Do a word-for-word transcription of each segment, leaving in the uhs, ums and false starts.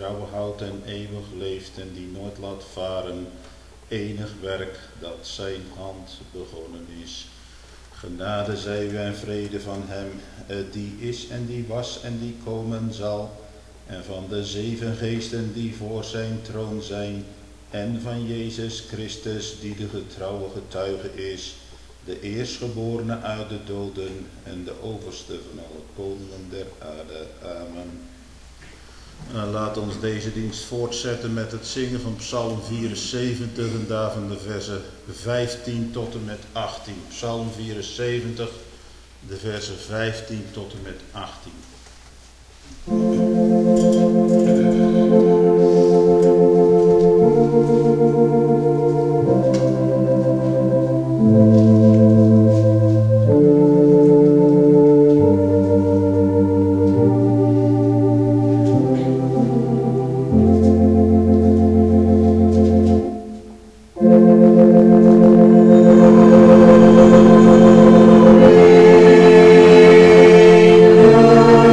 trouw houdt en eeuwig leeft en die nooit laat varen enig werk dat zijn hand begonnen is. Genade zij u en vrede van hem die is en die was en die komen zal, en van de zeven geesten die voor zijn troon zijn, en van Jezus Christus die de getrouwe getuige is, de eerstgeborene uit de doden en de overste van alle koningen der aarde. Amen. En laat ons deze dienst voortzetten met het zingen van Psalm vierenzeventig en daarvan de versen vijftien tot en met achttien. Psalm vierenzeventig, de versen vijftien tot en met achttien. Amen.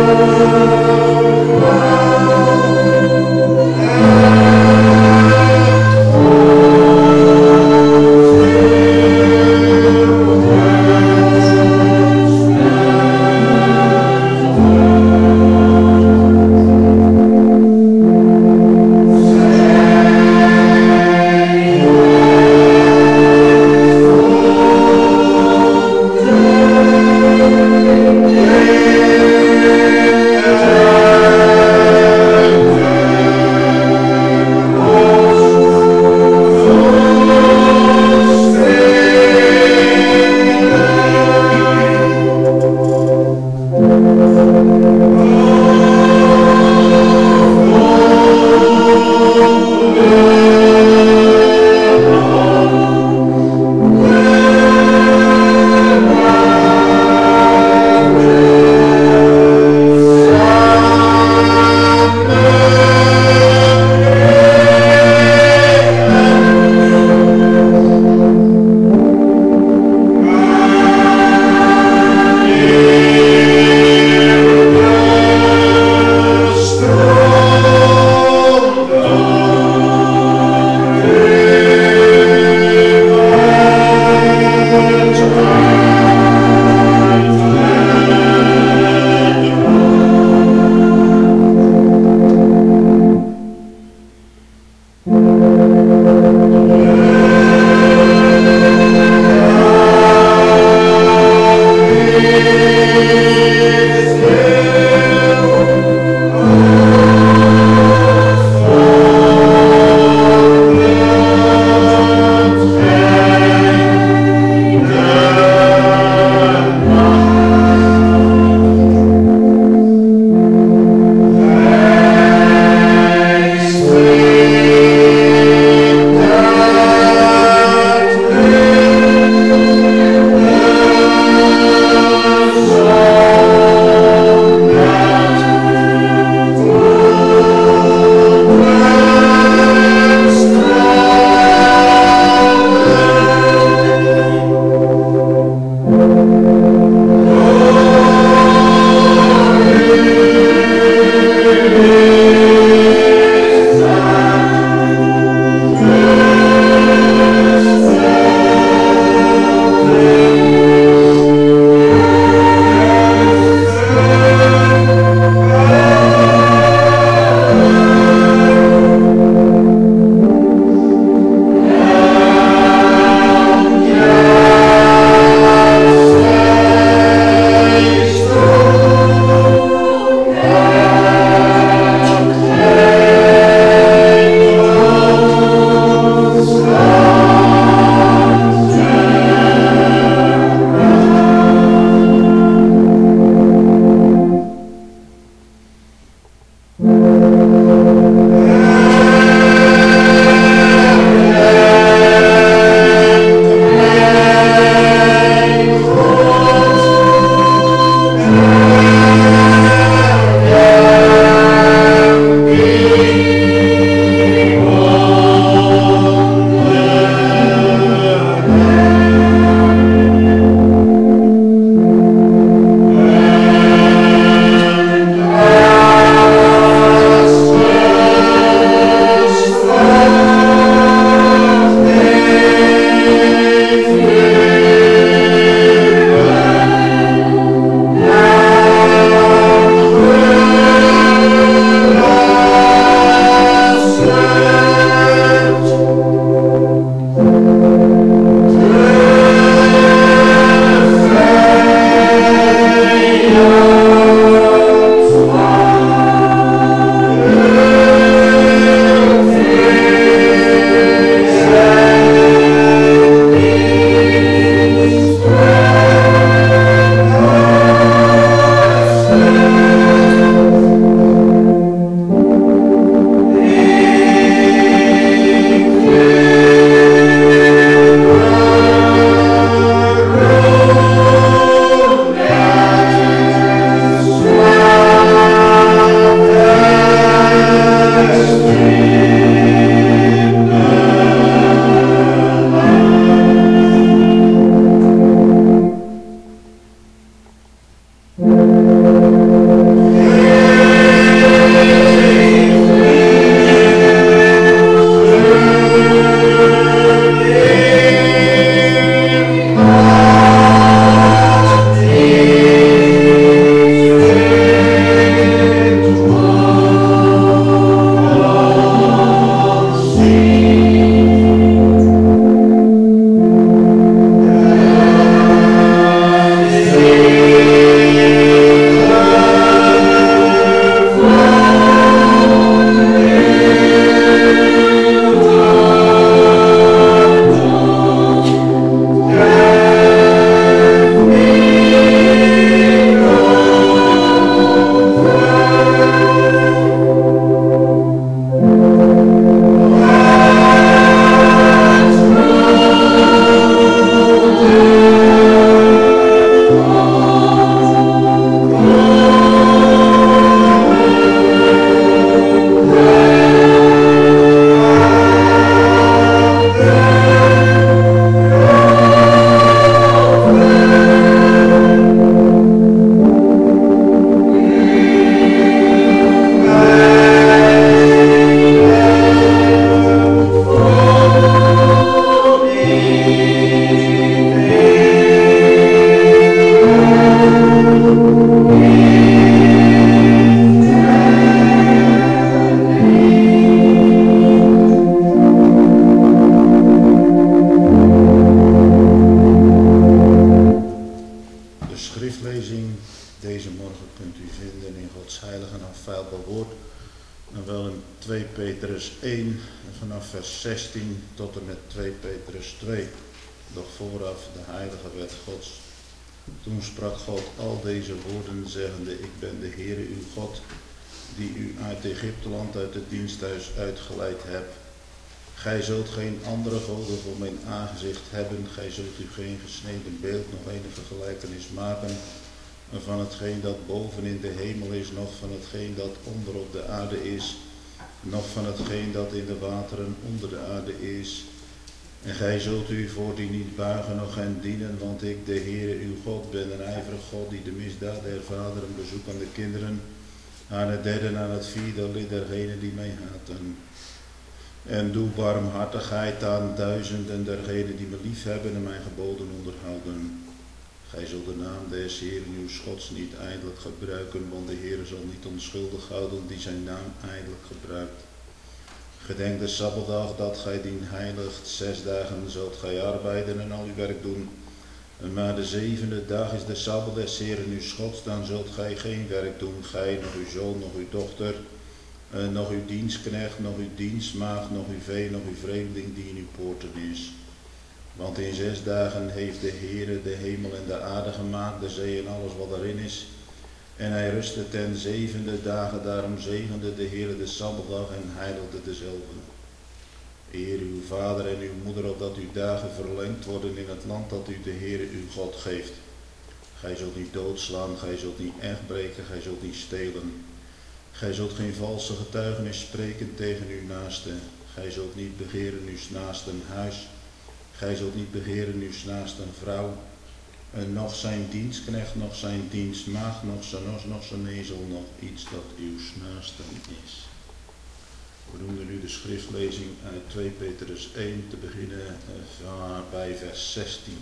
Petrus één vanaf vers zestien tot en met twee Petrus twee. Doch vooraf de heilige wet Gods. Toen sprak God al deze woorden zeggende, ik ben de Heere uw God, die u uit Egypteland, uit het diensthuis uitgeleid hebt. Gij zult geen andere goden voor mijn aangezicht hebben, gij zult u geen gesneden beeld, nog enige gelijkenis maken van hetgeen dat boven in de hemel is, nog van hetgeen dat onder op de aarde is, nog van hetgeen dat in de wateren onder de aarde is. En gij zult u voor die niet buigen, noch hen dienen, want ik, de Heere uw God, ben een ijverig God, die de misdaad der vaderen bezoekt aan de kinderen, aan het derde en aan het vierde lid dergenen die mij haten. En doe barmhartigheid aan duizenden dergenen die me lief hebben en mijn geboden onderhouden. Gij zult de naam des Heeren uw Gods niet ijdelijk gebruiken, want de Heere zal niet onschuldig houden die zijn naam ijdelijk gebruikt. Gedenk de Sabbatdag dat gij dien heiligt, zes dagen zult gij arbeiden en al uw werk doen. Maar de zevende dag is de Sabbat des Heeren uw Gods, dan zult gij geen werk doen, gij, nog uw zoon, nog uw dochter, eh, nog uw dienstknecht, nog uw dienstmaagd, nog uw vee, nog uw vreemdeling die in uw poorten is. Want in zes dagen heeft de Heere de hemel en de aarde gemaakt, de zee en alles wat erin is. En hij rustte ten zevende dagen, daarom zegende de Heere de Sabbatdag en heiligde dezelfde. Eer uw vader en uw moeder, opdat uw dagen verlengd worden in het land dat u de Heere uw God geeft. Gij zult niet doodslaan, gij zult niet echt breken, gij zult niet stelen. Gij zult geen valse getuigenis spreken tegen uw naaste. Gij zult niet begeren uw naasten huis. Gij zult niet begeren uw naasten vrouw. En nog zijn dienstknecht, nog zijn dienstmaagd, nog zijn os, nog zijn ezel, nog iets dat uw naasten is. We doen nu de schriftlezing uit twee Petrus één, te beginnen bij vers zestien.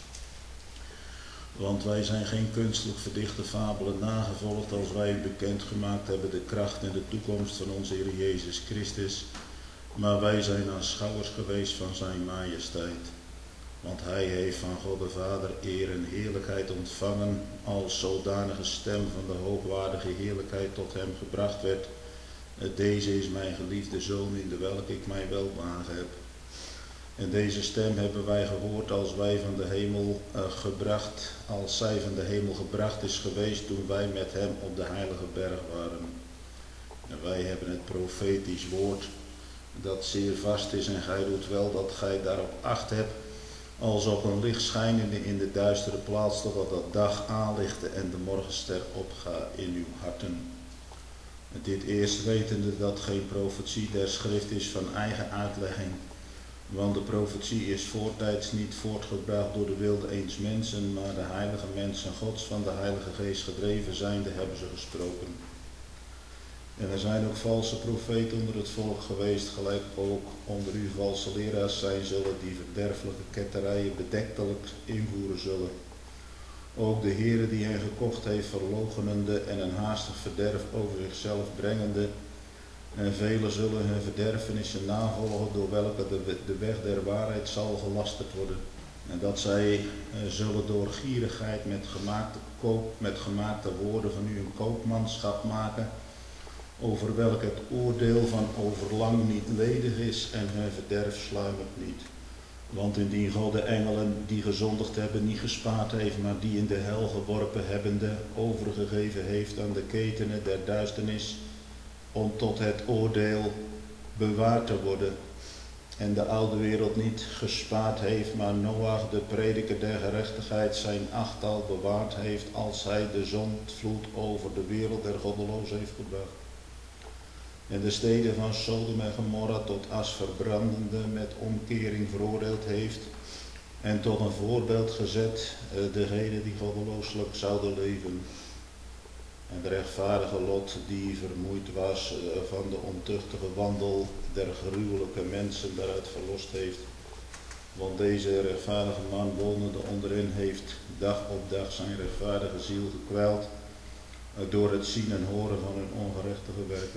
Want wij zijn geen kunstelijk verdichte fabelen nagevolgd, als wij u bekendgemaakt hebben de kracht en de toekomst van onze Heer Jezus Christus, maar wij zijn aanschouwers geweest van zijn majesteit. Want hij heeft van God de Vader eer en heerlijkheid ontvangen, als zodanige stem van de hoogwaardige heerlijkheid tot hem gebracht werd. Deze is mijn geliefde zoon, in de welke ik mij welbehagen heb. En deze stem hebben wij gehoord als wij van de hemel uh, gebracht, als zij van de hemel gebracht is geweest toen wij met hem op de heilige berg waren. En wij hebben het profetisch woord, dat zeer vast is, en gij doet wel dat gij daarop acht hebt, als op een licht schijnende in de duistere plaats, totdat dat dag aanlichte en de morgenster opgaat in uw harten. Dit eerst wetende dat geen profetie der schrift is van eigen uitlegging, want de profetie is voortijds niet voortgebracht door de wilde eens mensen, maar de heilige mensen Gods van de Heilige Geest gedreven zijnde hebben ze gesproken. En er zijn ook valse profeten onder het volk geweest, gelijk ook onder u valse leraars zijn zullen, die verderfelijke ketterijen bedektelijk invoeren zullen. Ook de Heere die hen gekocht heeft verloochenende en een haastig verderf over zichzelf brengende. En velen zullen hun verderfenissen navolgen, door welke de, de weg der waarheid zal gelasterd worden. En dat zij eh, zullen door gierigheid met gemaakte, koop, met gemaakte woorden van u een koopmanschap maken, over welk het oordeel van overlang niet ledig is en hun verderf sluimert niet. Want indien God de engelen die gezondigd hebben niet gespaard heeft, maar die in de hel geworpen hebbende overgegeven heeft aan de ketenen der duisternis, om tot het oordeel bewaard te worden, en de oude wereld niet gespaard heeft, maar Noach, de prediker der gerechtigheid, zijn achttal bewaard heeft, als hij de zondvloed over de wereld der goddelozen heeft gebracht. En de steden van Sodom en Gomorra tot as verbrandende met omkering veroordeeld heeft, en tot een voorbeeld gezet, degene die goddelooselijk zouden leven. En de rechtvaardige Lot, die vermoeid was van de ontuchtige wandel der gruwelijke mensen, daaruit verlost heeft. Want deze rechtvaardige man wonende onderin heeft dag op dag zijn rechtvaardige ziel gekwijld door het zien en horen van hun ongerechtige werken.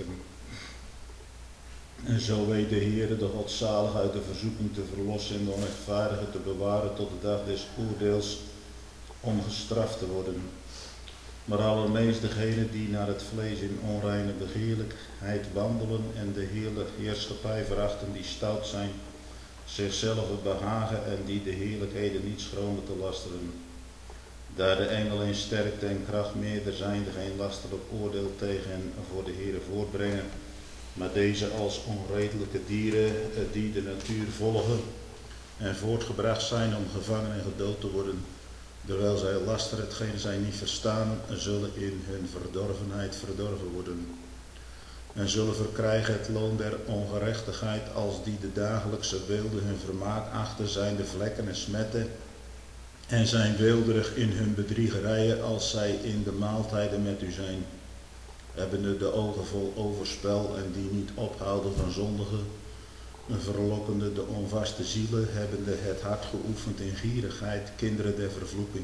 En zo weet de Heere de godzalig uit de verzoeking te verlossen en de onrechtvaardige te bewaren tot de dag des oordeels om gestraft te worden. maar allermeest degenen die naar het vlees in onreine begeerlijkheid wandelen en de hele heerschappij verachten, die stout zijn, zichzelf behagen en die de heerlijkheden niet schromen te lasteren. Daar de engel in sterkte en kracht meerder zijnde geen lasterlijk oordeel tegen hen voor de Heere voortbrengen, maar deze als onredelijke dieren die de natuur volgen en voortgebracht zijn om gevangen en gedood te worden, terwijl zij lasteren hetgeen zij niet verstaan, zullen in hun verdorvenheid verdorven worden. En zullen verkrijgen het loon der ongerechtigheid als die de dagelijkse weelde hun vermaak achter zijn de vlekken en smetten, en zijn weelderig in hun bedriegerijen als zij in de maaltijden met u zijn, hebbende de ogen vol overspel en die niet ophouden van zondigen, verlokkende de onvaste zielen, hebbende het hart geoefend in gierigheid, kinderen der vervloeking,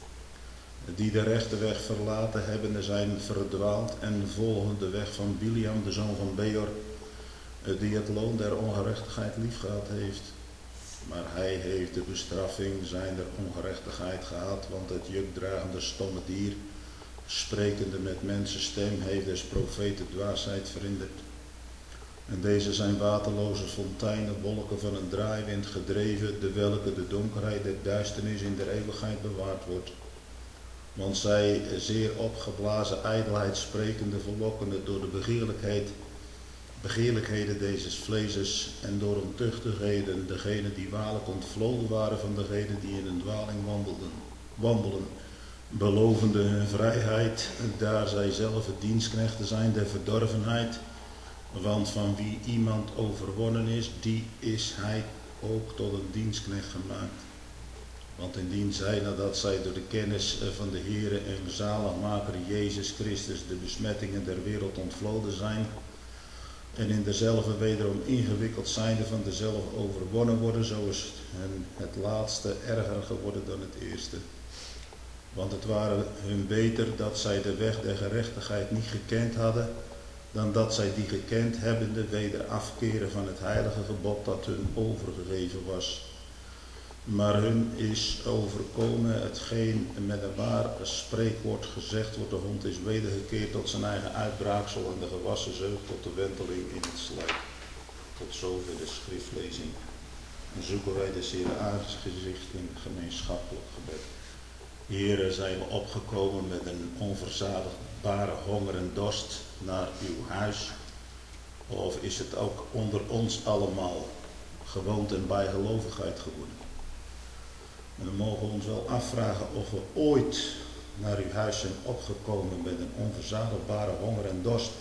die de rechte weg verlaten hebbende zijn verdwaald en volgen de weg van Biliam, de zoon van Beor, die het loon der ongerechtigheid liefgehad heeft. Maar hij heeft de bestraffing zijner ongerechtigheid gehad, want het jukdragende stomme dier, sprekende met mensenstem, heeft des profeten dwaasheid verhinderd. En deze zijn waterloze fonteinen, wolken van een draaiwind gedreven, de welke de donkerheid der duisternis in der eeuwigheid bewaard wordt. Want zij zeer opgeblazen ijdelheid sprekende, verlokkende door de begeerlijkheid, begeerlijkheden deze vleeses en door ontuchtigheden, degenen die waarlijk ontvloden waren van degenen die in een dwaling wandelden, wandelen, belovende hun vrijheid, daar zij zelf dienstknechten zijn der verdorvenheid. Want van wie iemand overwonnen is, die is hij ook tot een dienstknecht gemaakt. Want indien zij, nadat zij door de kennis van de Heere en zaligmaker Jezus Christus de besmettingen der wereld ontvloden zijn, en in dezelfde wederom ingewikkeld zijnde van dezelfde overwonnen worden, zo is hen het laatste erger geworden dan het eerste. Want het waren hun beter dat zij de weg der gerechtigheid niet gekend hadden, dan dat zij die gekend hebbende weder afkeren van het heilige gebod dat hun overgegeven was. Maar hun is overkomen hetgeen met een waar spreekwoord gezegd wordt, de hond is wedergekeerd tot zijn eigen uitbraaksel en de gewassen zeug tot de wenteling in het slijk. Tot zover de schriftlezing. En zoeken wij de Heere aangezicht in het gemeenschappelijk gebed. Here zijn we opgekomen met een onverzadigbare honger en dorst naar uw huis. Of is het ook onder ons allemaal gewoonte en bijgelovigheid geworden? En dan mogen we ons wel afvragen of we ooit naar uw huis zijn opgekomen met een onverzadigbare honger en dorst.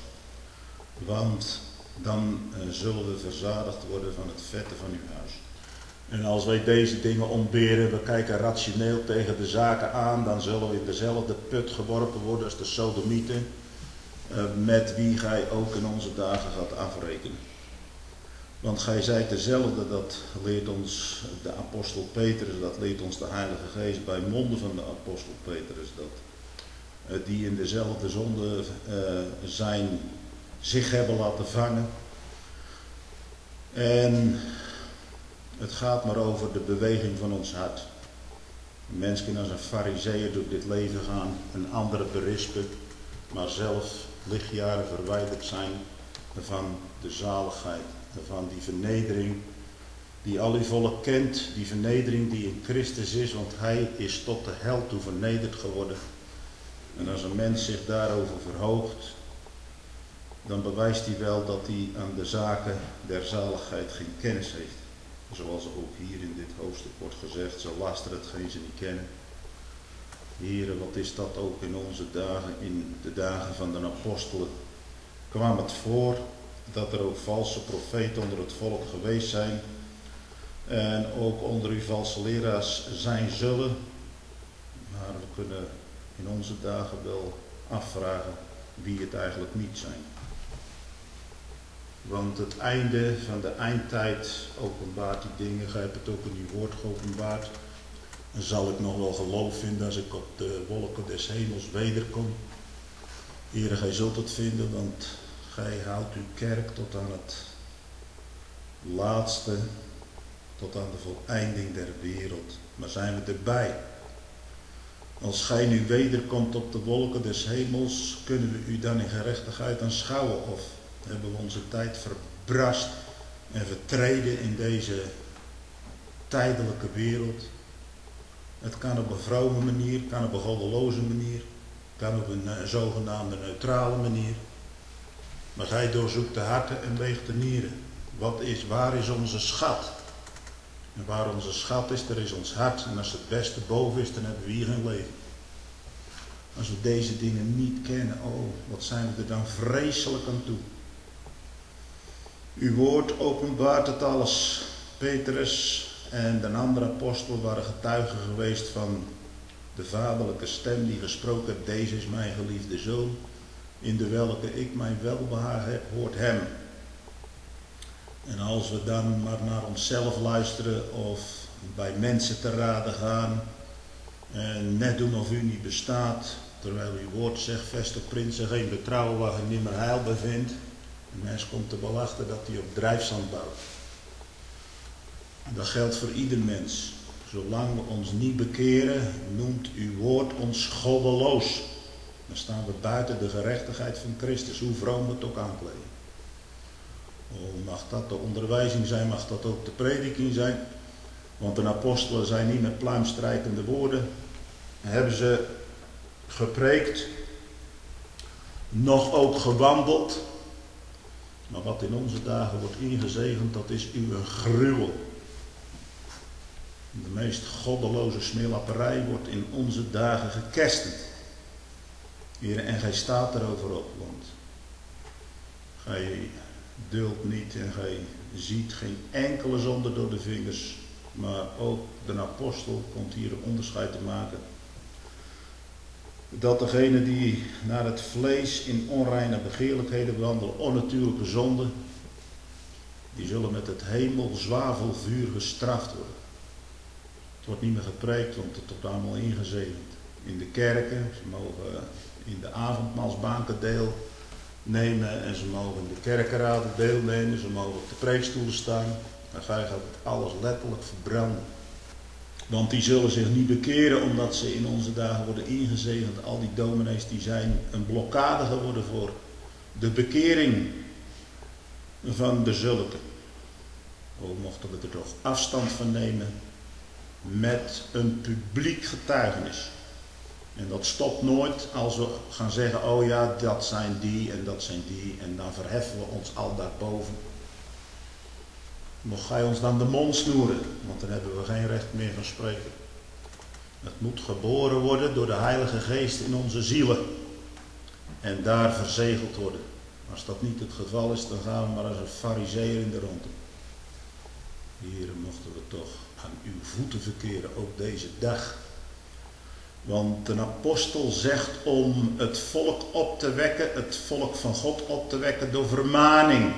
Want dan uh, zullen we verzadigd worden van het vette van uw huis. En als wij deze dingen ontberen, we kijken rationeel tegen de zaken aan, dan zullen we in dezelfde put geworpen worden als de Sodomieten, uh, met wie gij ook in onze dagen gaat afrekenen. Want gij zijt dezelfde, dat leert ons de apostel Petrus, dat leert ons de Heilige Geest bij monden van de apostel Petrus, dat uh, die in dezelfde zonde uh, zijn, zich hebben laten vangen. En het gaat maar over de beweging van ons hart. Een mens kan als een farizeeër door dit leven gaan, een andere berispen, maar zelf lichtjaren verwijderd zijn van de zaligheid, van die vernedering die al uw volk kent, die vernedering die in Christus is, want hij is tot de hel toe vernederd geworden. En als een mens zich daarover verhoogt, dan bewijst hij wel dat hij aan de zaken der zaligheid geen kennis heeft. Zoals ook hier in dit hoofdstuk wordt gezegd, zo laster hetgeen ze niet kennen. Heren, wat is dat ook in onze dagen, in de dagen van de apostelen, kwam het voor dat er ook valse profeten onder het volk geweest zijn en ook onder u valse leraars zijn zullen. Maar we kunnen in onze dagen wel afvragen wie het eigenlijk niet zijn. Want het einde van de eindtijd openbaart die dingen. Gij hebt het ook in uw woord geopenbaard. En zal ik nog wel geloof vinden als ik op de wolken des hemels wederkom. Heere, gij zult het vinden, want gij houdt uw kerk tot aan het laatste, tot aan de voleinding der wereld. Maar zijn we erbij? Als gij nu wederkomt op de wolken des hemels, kunnen we u dan in gerechtigheid aanschouwen? Of hebben we onze tijd verbrast en vertreden in deze tijdelijke wereld? Het kan op een vrome manier, kan op een goddeloze manier, kan op een uh, zogenaamde neutrale manier. Maar gij doorzoekt de harten en weegt de nieren. Wat is, waar is onze schat? En waar onze schat is, daar is ons hart. En als het beste boven is, dan hebben we hier geen leven. Als we deze dingen niet kennen, oh, wat zijn we er dan vreselijk aan toe. Uw woord openbaart het alles. Petrus en de andere apostel waren getuigen geweest van de vaderlijke stem die gesproken heeft: deze is mijn geliefde zoon, in de welke ik mijn welbehagen heb, hoort hem. En als we dan maar naar onszelf luisteren of bij mensen te raden gaan en net doen of u niet bestaat, terwijl uw woord zegt: vestig prinsen geen betrouwen waar je nimmer heil bevindt. Een mens komt er wel achter dat hij op drijfzand bouwt. En dat geldt voor ieder mens. Zolang we ons niet bekeren, noemt uw woord ons goddeloos. Dan staan we buiten de gerechtigheid van Christus, hoe vroom we het ook aankleden. Oh, mag dat de onderwijzing zijn, mag dat ook de prediking zijn. Want de apostelen zijn niet met pluimstrijkende woorden. Hebben ze gepreekt, nog ook gewandeld. Maar wat in onze dagen wordt ingezegend, dat is uw gruwel. De meest goddeloze smeerlapperij wordt in onze dagen gekerstend. Heer, en gij staat erover op, want gij duldt niet en gij ziet geen enkele zonde door de vingers. Maar ook de apostel komt hier een onderscheid te maken. Dat degene die naar het vlees in onreine begeerlijkheden wandelen, onnatuurlijke zonden, die zullen met het hemel zwavelvuur gestraft worden. Het wordt niet meer gepreekt, want het wordt allemaal ingezegend. In de kerken, ze mogen in de avondmaalsbanken deelnemen en ze mogen in de kerkenraden deelnemen, ze mogen op de preekstoelen staan. Maar gij gaat het alles letterlijk verbranden. Want die zullen zich niet bekeren omdat ze in onze dagen worden ingezegend. Al die dominees die zijn een blokkade geworden voor de bekering van de zulken. O, mochten we er toch afstand van nemen met een publiek getuigenis. En dat stopt nooit als we gaan zeggen: oh ja, dat zijn die en dat zijn die. En dan verheffen we ons al daarboven. Mocht gij ons dan de mond snoeren, want dan hebben we geen recht meer van spreken. Het moet geboren worden door de Heilige Geest in onze zielen. En daar verzegeld worden. Als dat niet het geval is, dan gaan we maar als een farizeeër in de ronde. Heren, mochten we toch aan uw voeten verkeren, ook deze dag. Want de apostel zegt om het volk op te wekken, het volk van God op te wekken door vermaning.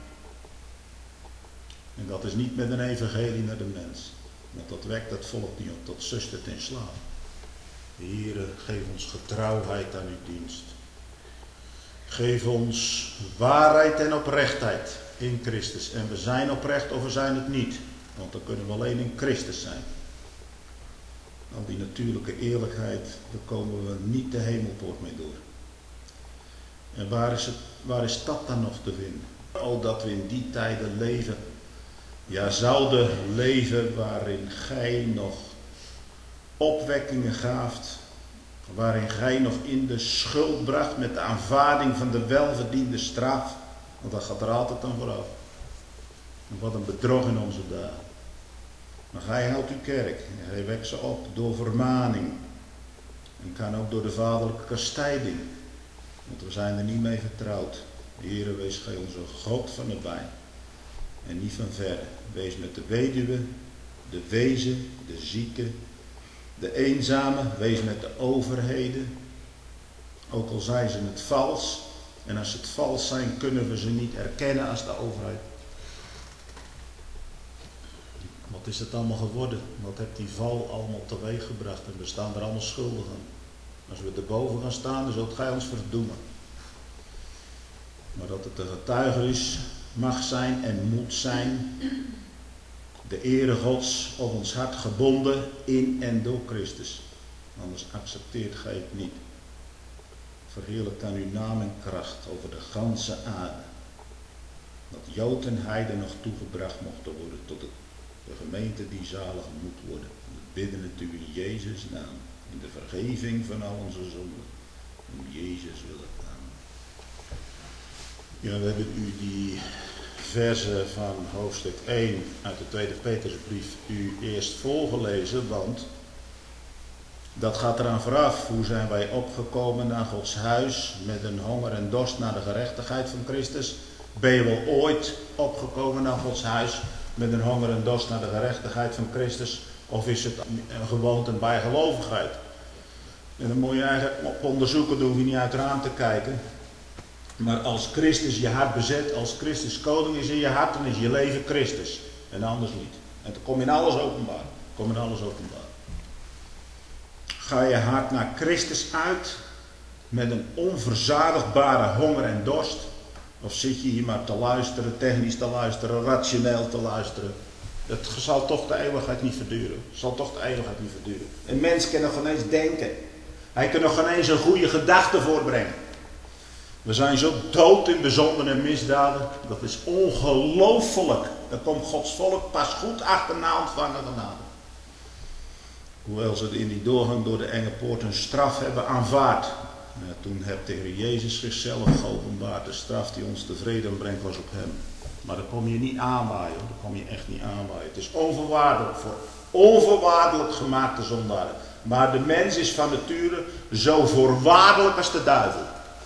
En dat is niet met een evangelie naar de mens. Want dat wekt het volk niet op, dat zust het in slaap. Heere, geef ons getrouwheid aan uw dienst. Geef ons waarheid en oprechtheid in Christus. En we zijn oprecht of we zijn het niet. Want dan kunnen we alleen in Christus zijn. Al die natuurlijke eerlijkheid, daar komen we niet de hemelpoort mee door. En waar is, het, waar is dat dan nog te vinden? Oh, dat we in die tijden leven. Ja, zouden leven waarin gij nog opwekkingen gaaft. Waarin gij nog in de schuld bracht met de aanvaarding van de welverdiende straf. Want dat gaat er altijd aan vooraf. En wat een bedrog in onze dagen. Maar gij houdt uw kerk en gij wekt ze op door vermaning. En kan ook door de vaderlijke kastijding. Want we zijn er niet mee vertrouwd. Heere, wees gij onze God van nabij. En niet van verre. Wees met de weduwe, de wezen, de zieke, de eenzame. Wees met de overheden. Ook al zijn ze het vals. En als ze het vals zijn, kunnen we ze niet erkennen als de overheid. Wat is het allemaal geworden? Wat heeft die val allemaal teweeg gebracht? En we staan er allemaal schuldig aan. Als we erboven gaan staan, dan zult gij ons verdoemen. Maar dat het een getuigenis mag zijn en moet zijn. De ere Gods op ons hart gebonden in en door Christus. Anders accepteert gij het niet. Verheerlijk dan uw naam en kracht over de ganse aarde. Dat Jood en Heiden nog toegebracht mochten worden tot het, de gemeente die zalig moet worden. We bidden het u in Jezus' naam. In de vergeving van al onze zonden. Om Jezus willen. Amen. Ja, we hebben u die verzen van hoofdstuk één uit de tweede Petrusbrief u eerst voorgelezen, want dat gaat eraan vooraf. Hoe zijn wij opgekomen naar Gods huis met een honger en dorst naar de gerechtigheid van Christus? Ben je wel ooit opgekomen naar Gods huis met een honger en dorst naar de gerechtigheid van Christus? Of is het een gewoonte en bijgelovigheid? En dan moet je eigenlijk op onderzoeken, dan hoef je niet uit het raam te kijken. Maar als Christus je hart bezet, als Christus koning is in je hart, dan is je leven Christus. En anders niet. En dan kom je in alles openbaar. Kom in alles openbaar. Ga je hart naar Christus uit met een onverzadigbare honger en dorst? Of zit je hier maar te luisteren, technisch te luisteren, rationeel te luisteren? Het zal toch de eeuwigheid niet verduren. Het zal toch de eeuwigheid niet verduren. Een mens kan nog geen eens denken. Hij kan nog geen eens een goede gedachte voorbrengen. We zijn zo dood in de zonden en misdaden. Dat is ongelooflijk. Daar komt Gods volk pas goed achterna ontvangen genade. Hoewel ze in die doorgang door de enge poort een straf hebben aanvaard. Ja, toen heeft de Heer Jezus zichzelf geopenbaard. De straf die ons tevreden brengt was op hem. Maar daar kom je niet aanwaaien. Daar kom je echt niet aanwaaien. Het is onvoorwaardelijk voor onvoorwaardelijk gemaakte zondaren. Maar de mens is van nature zo voorwaardelijk als de duivel.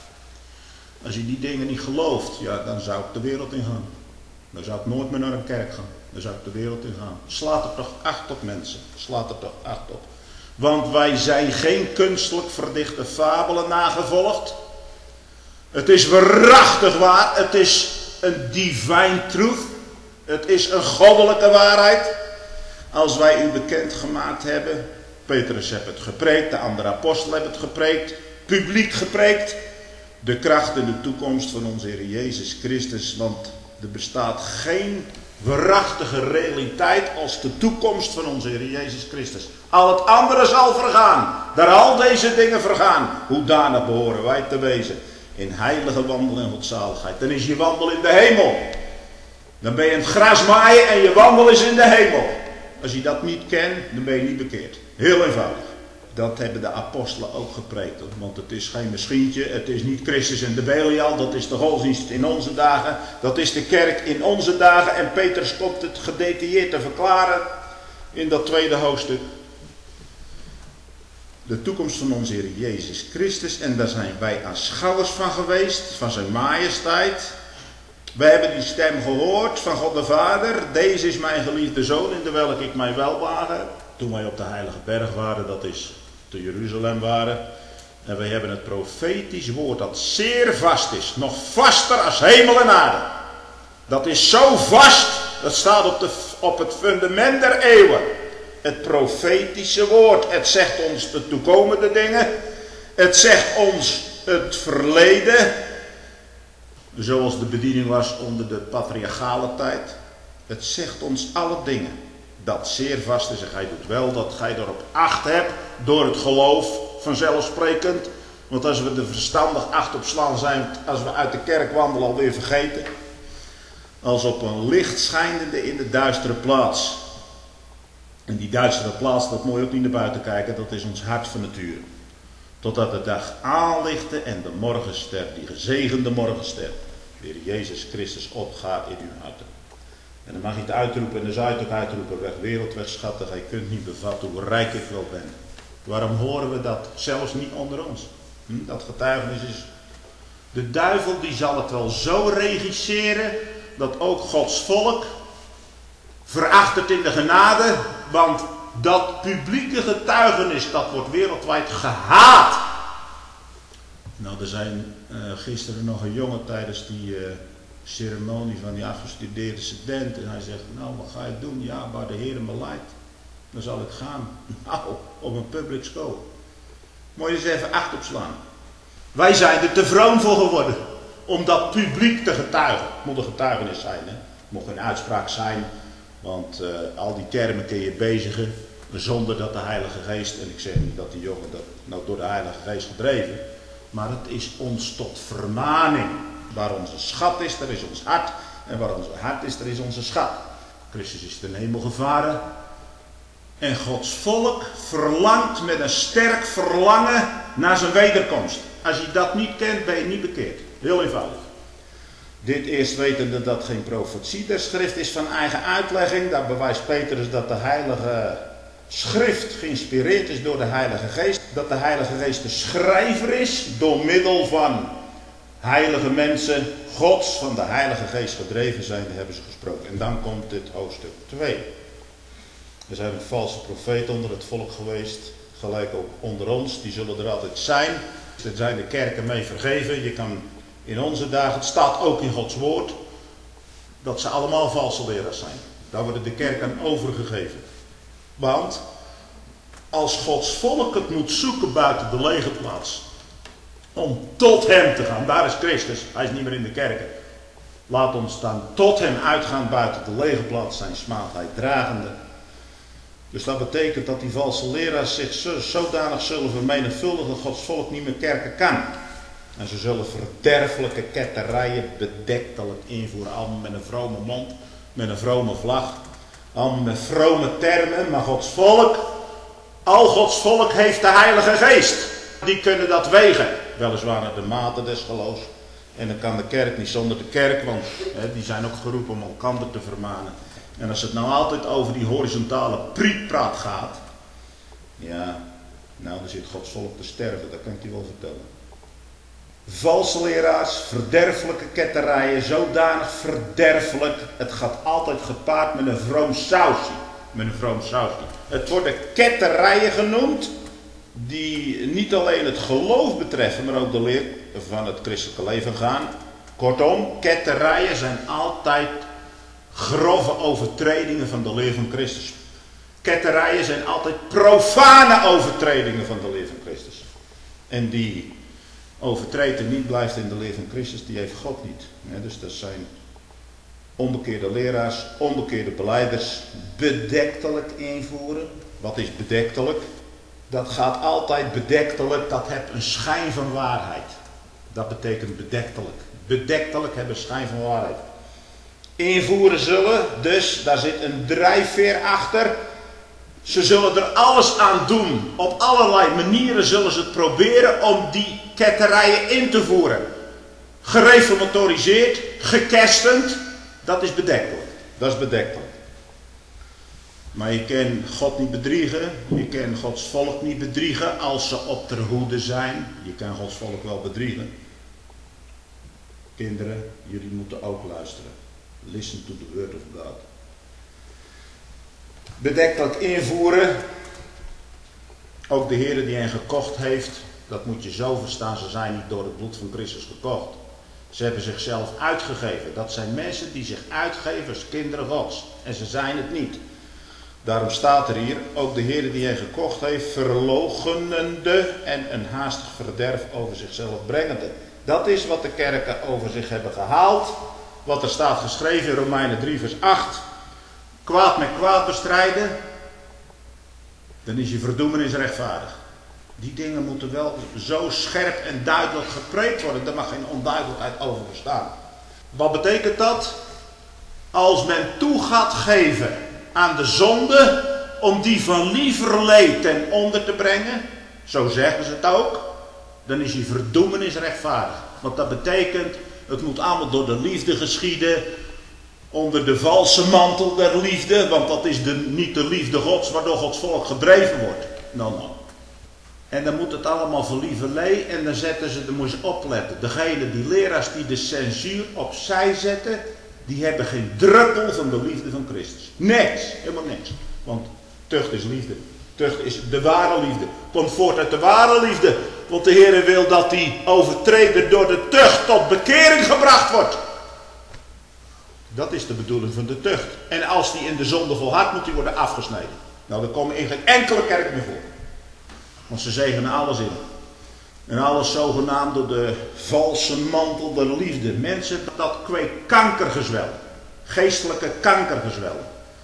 Als je die dingen niet gelooft, ja, dan zou ik de wereld in gaan. Dan zou ik nooit meer naar een kerk gaan. Dan zou ik de wereld in gaan. Slaat er toch acht op, mensen. Slaat er toch acht op. Want wij zijn geen kunstelijk verdichte fabelen nagevolgd. Het is waarachtig waar. Het is een divine truth. Het is een goddelijke waarheid. Als wij u bekend gemaakt hebben. Petrus heeft het gepreekt. De andere apostelen hebben het gepreekt. Publiek gepreekt. De kracht en de toekomst van onze Heer Jezus Christus. Want er bestaat geen waarachtige realiteit als de toekomst van onze Heer Jezus Christus. Al het andere zal vergaan. Daar al deze dingen vergaan. Hoedanig behoren wij te wezen. In heilige wandel en godzaligheid. Dan is je wandel in de hemel. Dan ben je in het gras maaien en je wandel is in de hemel. Als je dat niet kent, dan ben je niet bekeerd. Heel eenvoudig. Dat hebben de apostelen ook gepreekt. Want het is geen misschientje. Het is niet Christus en de Belial. Dat is de godsdienst in onze dagen. Dat is de kerk in onze dagen. En Petrus komt het gedetailleerd te verklaren. In dat tweede hoofdstuk. De toekomst van onze Heer Jezus Christus. En daar zijn wij aanschouwers van geweest. Van zijn majesteit. Wij hebben die stem gehoord van God de Vader. Deze is mijn geliefde zoon in de welke ik mij welbehagen heb. Toen wij op de heilige berg waren. Dat is te Jeruzalem waren. En wij hebben het profetisch woord dat zeer vast is. Nog vaster als hemel en aarde. Dat is zo vast. Dat staat op, de, op het fundament der eeuwen. Het profetische woord. Het zegt ons de toekomende dingen. Het zegt ons het verleden. Zoals de bediening was onder de patriarchale tijd. Het zegt ons alle dingen. Dat zeer vast is. En gij doet wel dat gij erop acht hebt. Door het geloof vanzelfsprekend. Want als we er verstandig acht op slaan zijn. Als we uit de kerk wandelen alweer vergeten. Als op een licht schijnende in de duistere plaats. En die duistere plaats, dat moet je ook niet naar buiten kijken. Dat is ons hart van nature. Totdat de dag aanlichtte en de morgenster. Die gezegende morgenster. De Heer Jezus Christus opgaat in uw harten. En dan mag je het uitroepen en dan zou je het ook uitroepen. Weg wereld, weg schatten. Gij kunt niet bevatten hoe rijk ik wel ben. Waarom horen we dat zelfs niet onder ons? Hm? Dat getuigenis is... De duivel die zal het wel zo regisseren. Dat ook Gods volk veracht het in de genade. Want dat publieke getuigenis, dat wordt wereldwijd gehaat. Nou, er zijn uh, gisteren nog een jongen tijdens die... Uh, ceremonie van die afgestudeerde student. En hij zegt, nou wat ga ik doen? Ja, waar de Heer me leidt, dan zal ik gaan. Nou, op een public school. Moet je eens even acht opslaan. Wij zijn er te vroom voor geworden. Om dat publiek te getuigen. Het moet een getuigenis zijn. Hè? Het moet geen uitspraak zijn. Want uh, al die termen kun je bezigen. Zonder dat de Heilige Geest, en ik zeg niet dat die jongen dat nou door de Heilige Geest gedreven, maar het is ons tot vermaning. Waar onze schat is, daar is ons hart. En waar onze hart is, daar is onze schat. Christus is ten hemel gevaren. En Gods volk verlangt met een sterk verlangen naar zijn wederkomst. Als je dat niet kent, ben je niet bekeerd. Heel eenvoudig. Dit eerst wetende dat geen profetie der schrift is van eigen uitlegging. Daar bewijst Petrus dat de heilige schrift geïnspireerd is door de Heilige Geest. Dat de Heilige Geest de schrijver is door middel van heilige mensen. Gods van de Heilige Geest gedreven zijn, daar hebben ze gesproken. En dan komt dit hoofdstuk twee. Er zijn valse profeten onder het volk geweest. Gelijk ook onder ons. Die zullen er altijd zijn. Er zijn de kerken mee vergeven. Je kan in onze dagen, het staat ook in Gods woord, dat ze allemaal valse leraars zijn. Daar worden de kerken aan overgegeven. Want als Gods volk het moet zoeken buiten de legerplaats, om tot hem te gaan, daar is Christus, hij is niet meer in de kerken. Laat ons dan tot hem uitgaan buiten de legerplaats, zijn smaadheid dragende. Dus dat betekent dat die valse leraars zich zodanig zullen vermenigvuldigen dat Gods volk niet meer kerken kan. En ze zullen verderfelijke ketterijen bedektelijk invoeren. Allemaal met een vrome mond, met een vrome vlag. Allemaal met vrome termen. Maar Gods volk, al Gods volk heeft de Heilige Geest. Die kunnen dat wegen. Weliswaar naar de mate des geloofs. En dan kan de kerk niet zonder de kerk. Want hè, die zijn ook geroepen om elkander te vermanen. En als het nou altijd over die horizontale prietpraat gaat. Ja, nou dan zit Gods volk te sterven. Dat kan ik je wel vertellen. Valse leraars, verderfelijke ketterijen, zodanig verderfelijk. Het gaat altijd gepaard met een vroom sausje. Met een vroom sausje. Het worden ketterijen genoemd, die niet alleen het geloof betreffen, maar ook de leer van het christelijke leven gaan. Kortom, ketterijen zijn altijd grove overtredingen van de leer van Christus. Ketterijen zijn altijd profane overtredingen van de leer van Christus. En die overtreedt en niet blijft in de leer van Christus, die heeft God niet. Ja, dus dat zijn onbekeerde leraars, onbekeerde belijders, bedektelijk invoeren. Wat is bedektelijk? Dat gaat altijd bedektelijk, dat heeft een schijn van waarheid. Dat betekent bedektelijk. Bedektelijk hebben schijn van waarheid. Invoeren zullen, dus daar zit een drijfveer achter. Ze zullen er alles aan doen. Op allerlei manieren zullen ze het proberen om die ketterijen in te voeren. Gereformatoriseerd, gekerstend, dat is bedektelijk. Dat is bedektelijk. Maar je kan God niet bedriegen. Je kan Gods volk niet bedriegen als ze op ter hoede zijn. Je kan Gods volk wel bedriegen. Kinderen, jullie moeten ook luisteren. Listen to the word of God. Bedektelijk invoeren. Ook de Heer die hen gekocht heeft. Dat moet je zo verstaan. Ze zijn niet door het bloed van Christus gekocht. Ze hebben zichzelf uitgegeven. Dat zijn mensen die zich uitgeven als kinderen Gods. En ze zijn het niet. Daarom staat er hier. Ook de Heer die hen gekocht heeft. Verloochenende en een haastig verderf over zichzelf brengende. Dat is wat de kerken over zich hebben gehaald. Wat er staat geschreven in Romeinen drie vers acht. Kwaad met kwaad bestrijden. Dan is je verdoemenis rechtvaardig. Die dingen moeten wel zo scherp en duidelijk gepreekt worden. Daar mag geen onduidelijkheid over bestaan. Wat betekent dat? Als men toe gaat geven aan de zonde, om die van lieverlee ten onder te brengen, zo zeggen ze het ook, dan is je verdoemenis rechtvaardig. Want dat betekent, het moet allemaal door de liefde geschieden, onder de valse mantel der liefde, want dat is de, niet de liefde Gods waardoor Gods volk gedreven wordt. Nou, nou. En dan moet het allemaal voor lieverlee en dan zetten ze, dan moet je opletten. Degene, die leraars die de censuur opzij zetten, die hebben geen druppel van de liefde van Christus. Niks, helemaal niks. Want tucht is liefde. Tucht is de ware liefde. Komt voort uit de ware liefde. Want de Heer wil dat die overtreder door de tucht tot bekering gebracht wordt. Dat is de bedoeling van de tucht. En als die in de zonde volhardt, moet die worden afgesneden. Nou, dat komt in geen enkele kerk meer voor. Want ze zegenen alles in. En alles zogenaamd door de valse mantel der liefde. Mensen, dat kweekt kankergezwel. Geestelijke kankergezwel.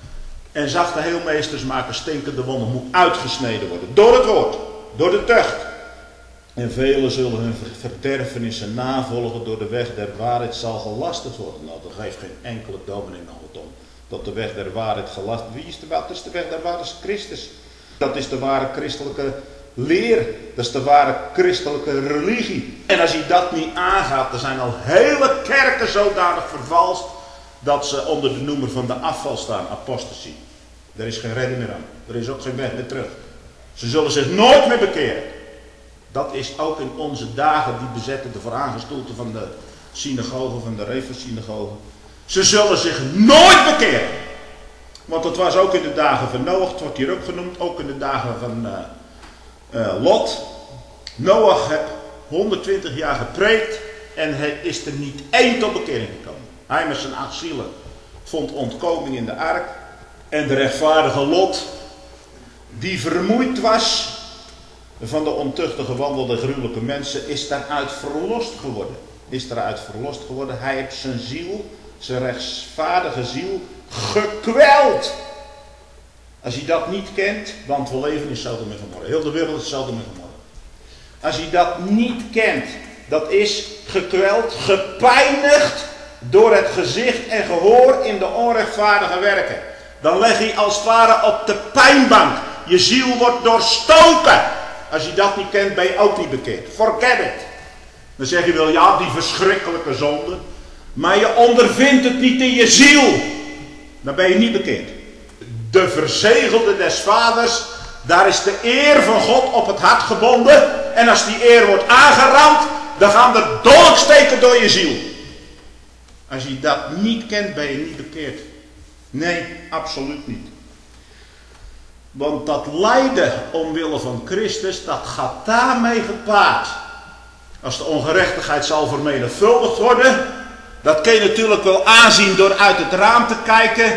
En zachte heelmeesters maken stinkende wonden, moet uitgesneden worden. Door het woord, door de tucht. En velen zullen hun verderfenissen navolgen, door de weg der waarheid zal gelasterd worden. Nou, dat geeft geen enkele dominee nog wat om. Dat de weg der waarheid gelasterd. Wie is de, wat is de weg der waarheid? Dat is Christus. Dat is de ware christelijke leer. Dat is de ware christelijke religie. En als je dat niet aangaat, er zijn al hele kerken zodanig vervalst dat ze onder de noemer van de afval staan, apostasy. Er is geen redding meer aan. Er is ook geen weg meer terug. Ze zullen zich nooit meer bekeren. Dat is ook in onze dagen, die bezetten de vooraangestoelte van de synagogen, van de Refa-synagogen. Ze zullen zich nooit bekeren. Want dat was ook in de dagen van Noach, het wordt hier ook genoemd, ook in de dagen van uh, uh, Lot. Noach heeft honderdtwintig jaar gepreekt en hij is er niet één tot bekering gekomen. Hij met zijn acht zielen vond ontkoming in de ark. En de rechtvaardige Lot, die vermoeid was van de ontuchtige wandelde gruwelijke mensen, is daaruit verlost geworden. Is daaruit verlost geworden. Hij heeft zijn ziel, zijn rechtvaardige ziel, gekweld. Als je dat niet kent, want we leven in Sodom en Gomorra. Heel de wereld is Sodom en Gomorra. Als je dat niet kent, dat is gekweld, gepijnigd door het gezicht en gehoor in de onrechtvaardige werken. Dan leg je als het ware op de pijnbank. Je ziel wordt doorstoken. Als je dat niet kent, ben je ook niet bekeerd. Forget it. Dan zeg je wel, ja, die verschrikkelijke zonde. Maar je ondervindt het niet in je ziel. Dan ben je niet bekeerd. De verzegelde des vaders, daar is de eer van God op het hart gebonden. En als die eer wordt aangeramd, dan gaan er dolksteken door je ziel. Als je dat niet kent, ben je niet bekeerd. Nee, absoluut niet. Want dat lijden omwille van Christus, dat gaat daarmee gepaard. Als de ongerechtigheid zal vermenigvuldigd worden, dat kun je natuurlijk wel aanzien door uit het raam te kijken.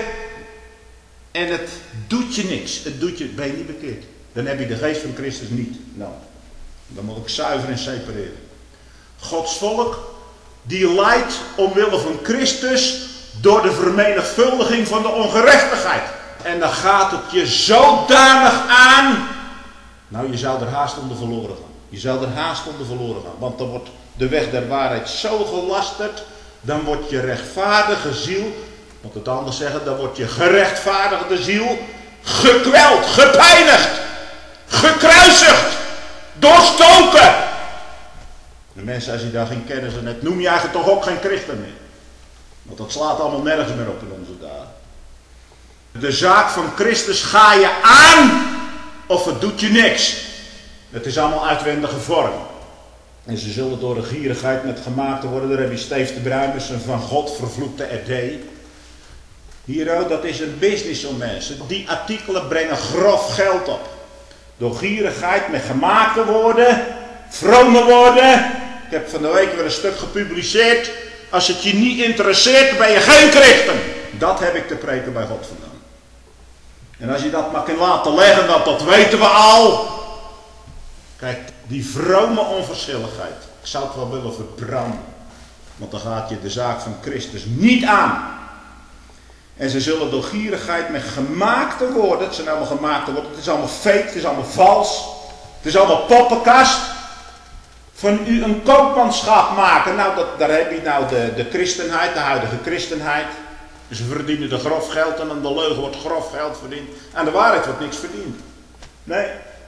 En het doet je niks. Het doet je, ben je niet bekeerd. Dan heb je de geest van Christus niet. Nou, dan moet ik zuiver en separeren. Gods volk, die lijdt omwille van Christus door de vermenigvuldiging van de ongerechtigheid. En dan gaat het je zodanig aan. Nou, je zou er haast onder verloren gaan. Je zou er haast onder verloren gaan. Want dan wordt de weg der waarheid zo gelasterd. Dan wordt je rechtvaardige ziel, moet het anders zeggen, dan wordt je gerechtvaardigde ziel gekweld, gepijnigd, gekruisigd, doorstoken. De mensen, als je daar geen kennis aan hebt, noem je eigenlijk toch ook geen christen meer. Want dat slaat allemaal nergens meer op in onze dagen. De zaak van Christus ga je aan of het doet je niks. Het is allemaal uitwendige vorm. En ze zullen door de gierigheid met gemaakt worden. Daar heb je Steef de Bruiners, een van God vervloekte R D. Hier ook, dat is een business om mensen. Die artikelen brengen grof geld op. Door gierigheid met gemaakte woorden, vrome woorden. Ik heb van de week weer een stuk gepubliceerd. Als het je niet interesseert, ben je geen christen. Dat heb ik te preken bij God vandaan. En als je dat maar kan laten leggen, dat, dat weten we al. Kijk, die vrome onverschilligheid. Ik zou het wel willen verbranden. Want dan gaat je de zaak van Christus niet aan. En ze zullen door gierigheid met gemaakte woorden. Het zijn allemaal gemaakte woorden. Het is allemaal fake. Het is allemaal vals. Het is allemaal poppenkast. Van u een koopmanschap maken. Nou, dat, daar heb je nou de, de christenheid. De huidige christenheid. Ze verdienen er grof geld en aan de leugen wordt grof geld verdiend. Aan de waarheid wordt niks verdiend. Nee.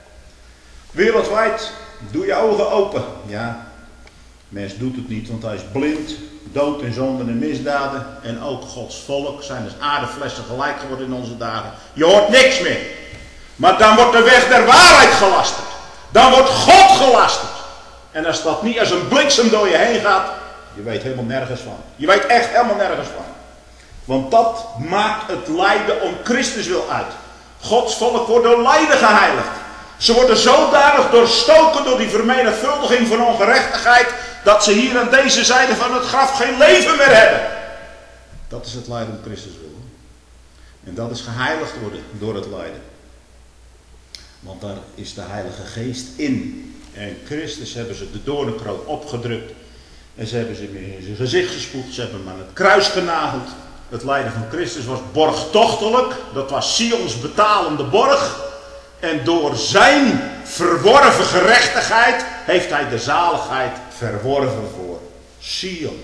Wereldwijd, doe je ogen open. Ja, mens doet het niet, want hij is blind, dood in zonden en misdaden. En ook Gods volk zijn dus aardeflessen gelijk geworden in onze dagen. Je hoort niks meer. Maar dan wordt de weg der waarheid gelasterd. Dan wordt God gelasterd. En als dat niet als een bliksem door je heen gaat, je weet helemaal nergens van. Je weet echt helemaal nergens van. Want dat maakt het lijden om Christus wil uit. Gods volk wordt door lijden geheiligd. Ze worden zodanig doorstoken door die vermenigvuldiging van ongerechtigheid, dat ze hier aan deze zijde van het graf geen leven meer hebben. Dat is het lijden om Christus wil. En dat is geheiligd worden door het lijden. Want daar is de Heilige Geest in. En Christus hebben ze de doornenkroon opgedrukt. En ze hebben ze in zijn gezicht gespoeld. Ze hebben hem aan het kruis genageld. Het lijden van Christus was borgtochtelijk. Dat was Sions betalende borg. En door zijn verworven gerechtigheid heeft hij de zaligheid verworven voor Sion.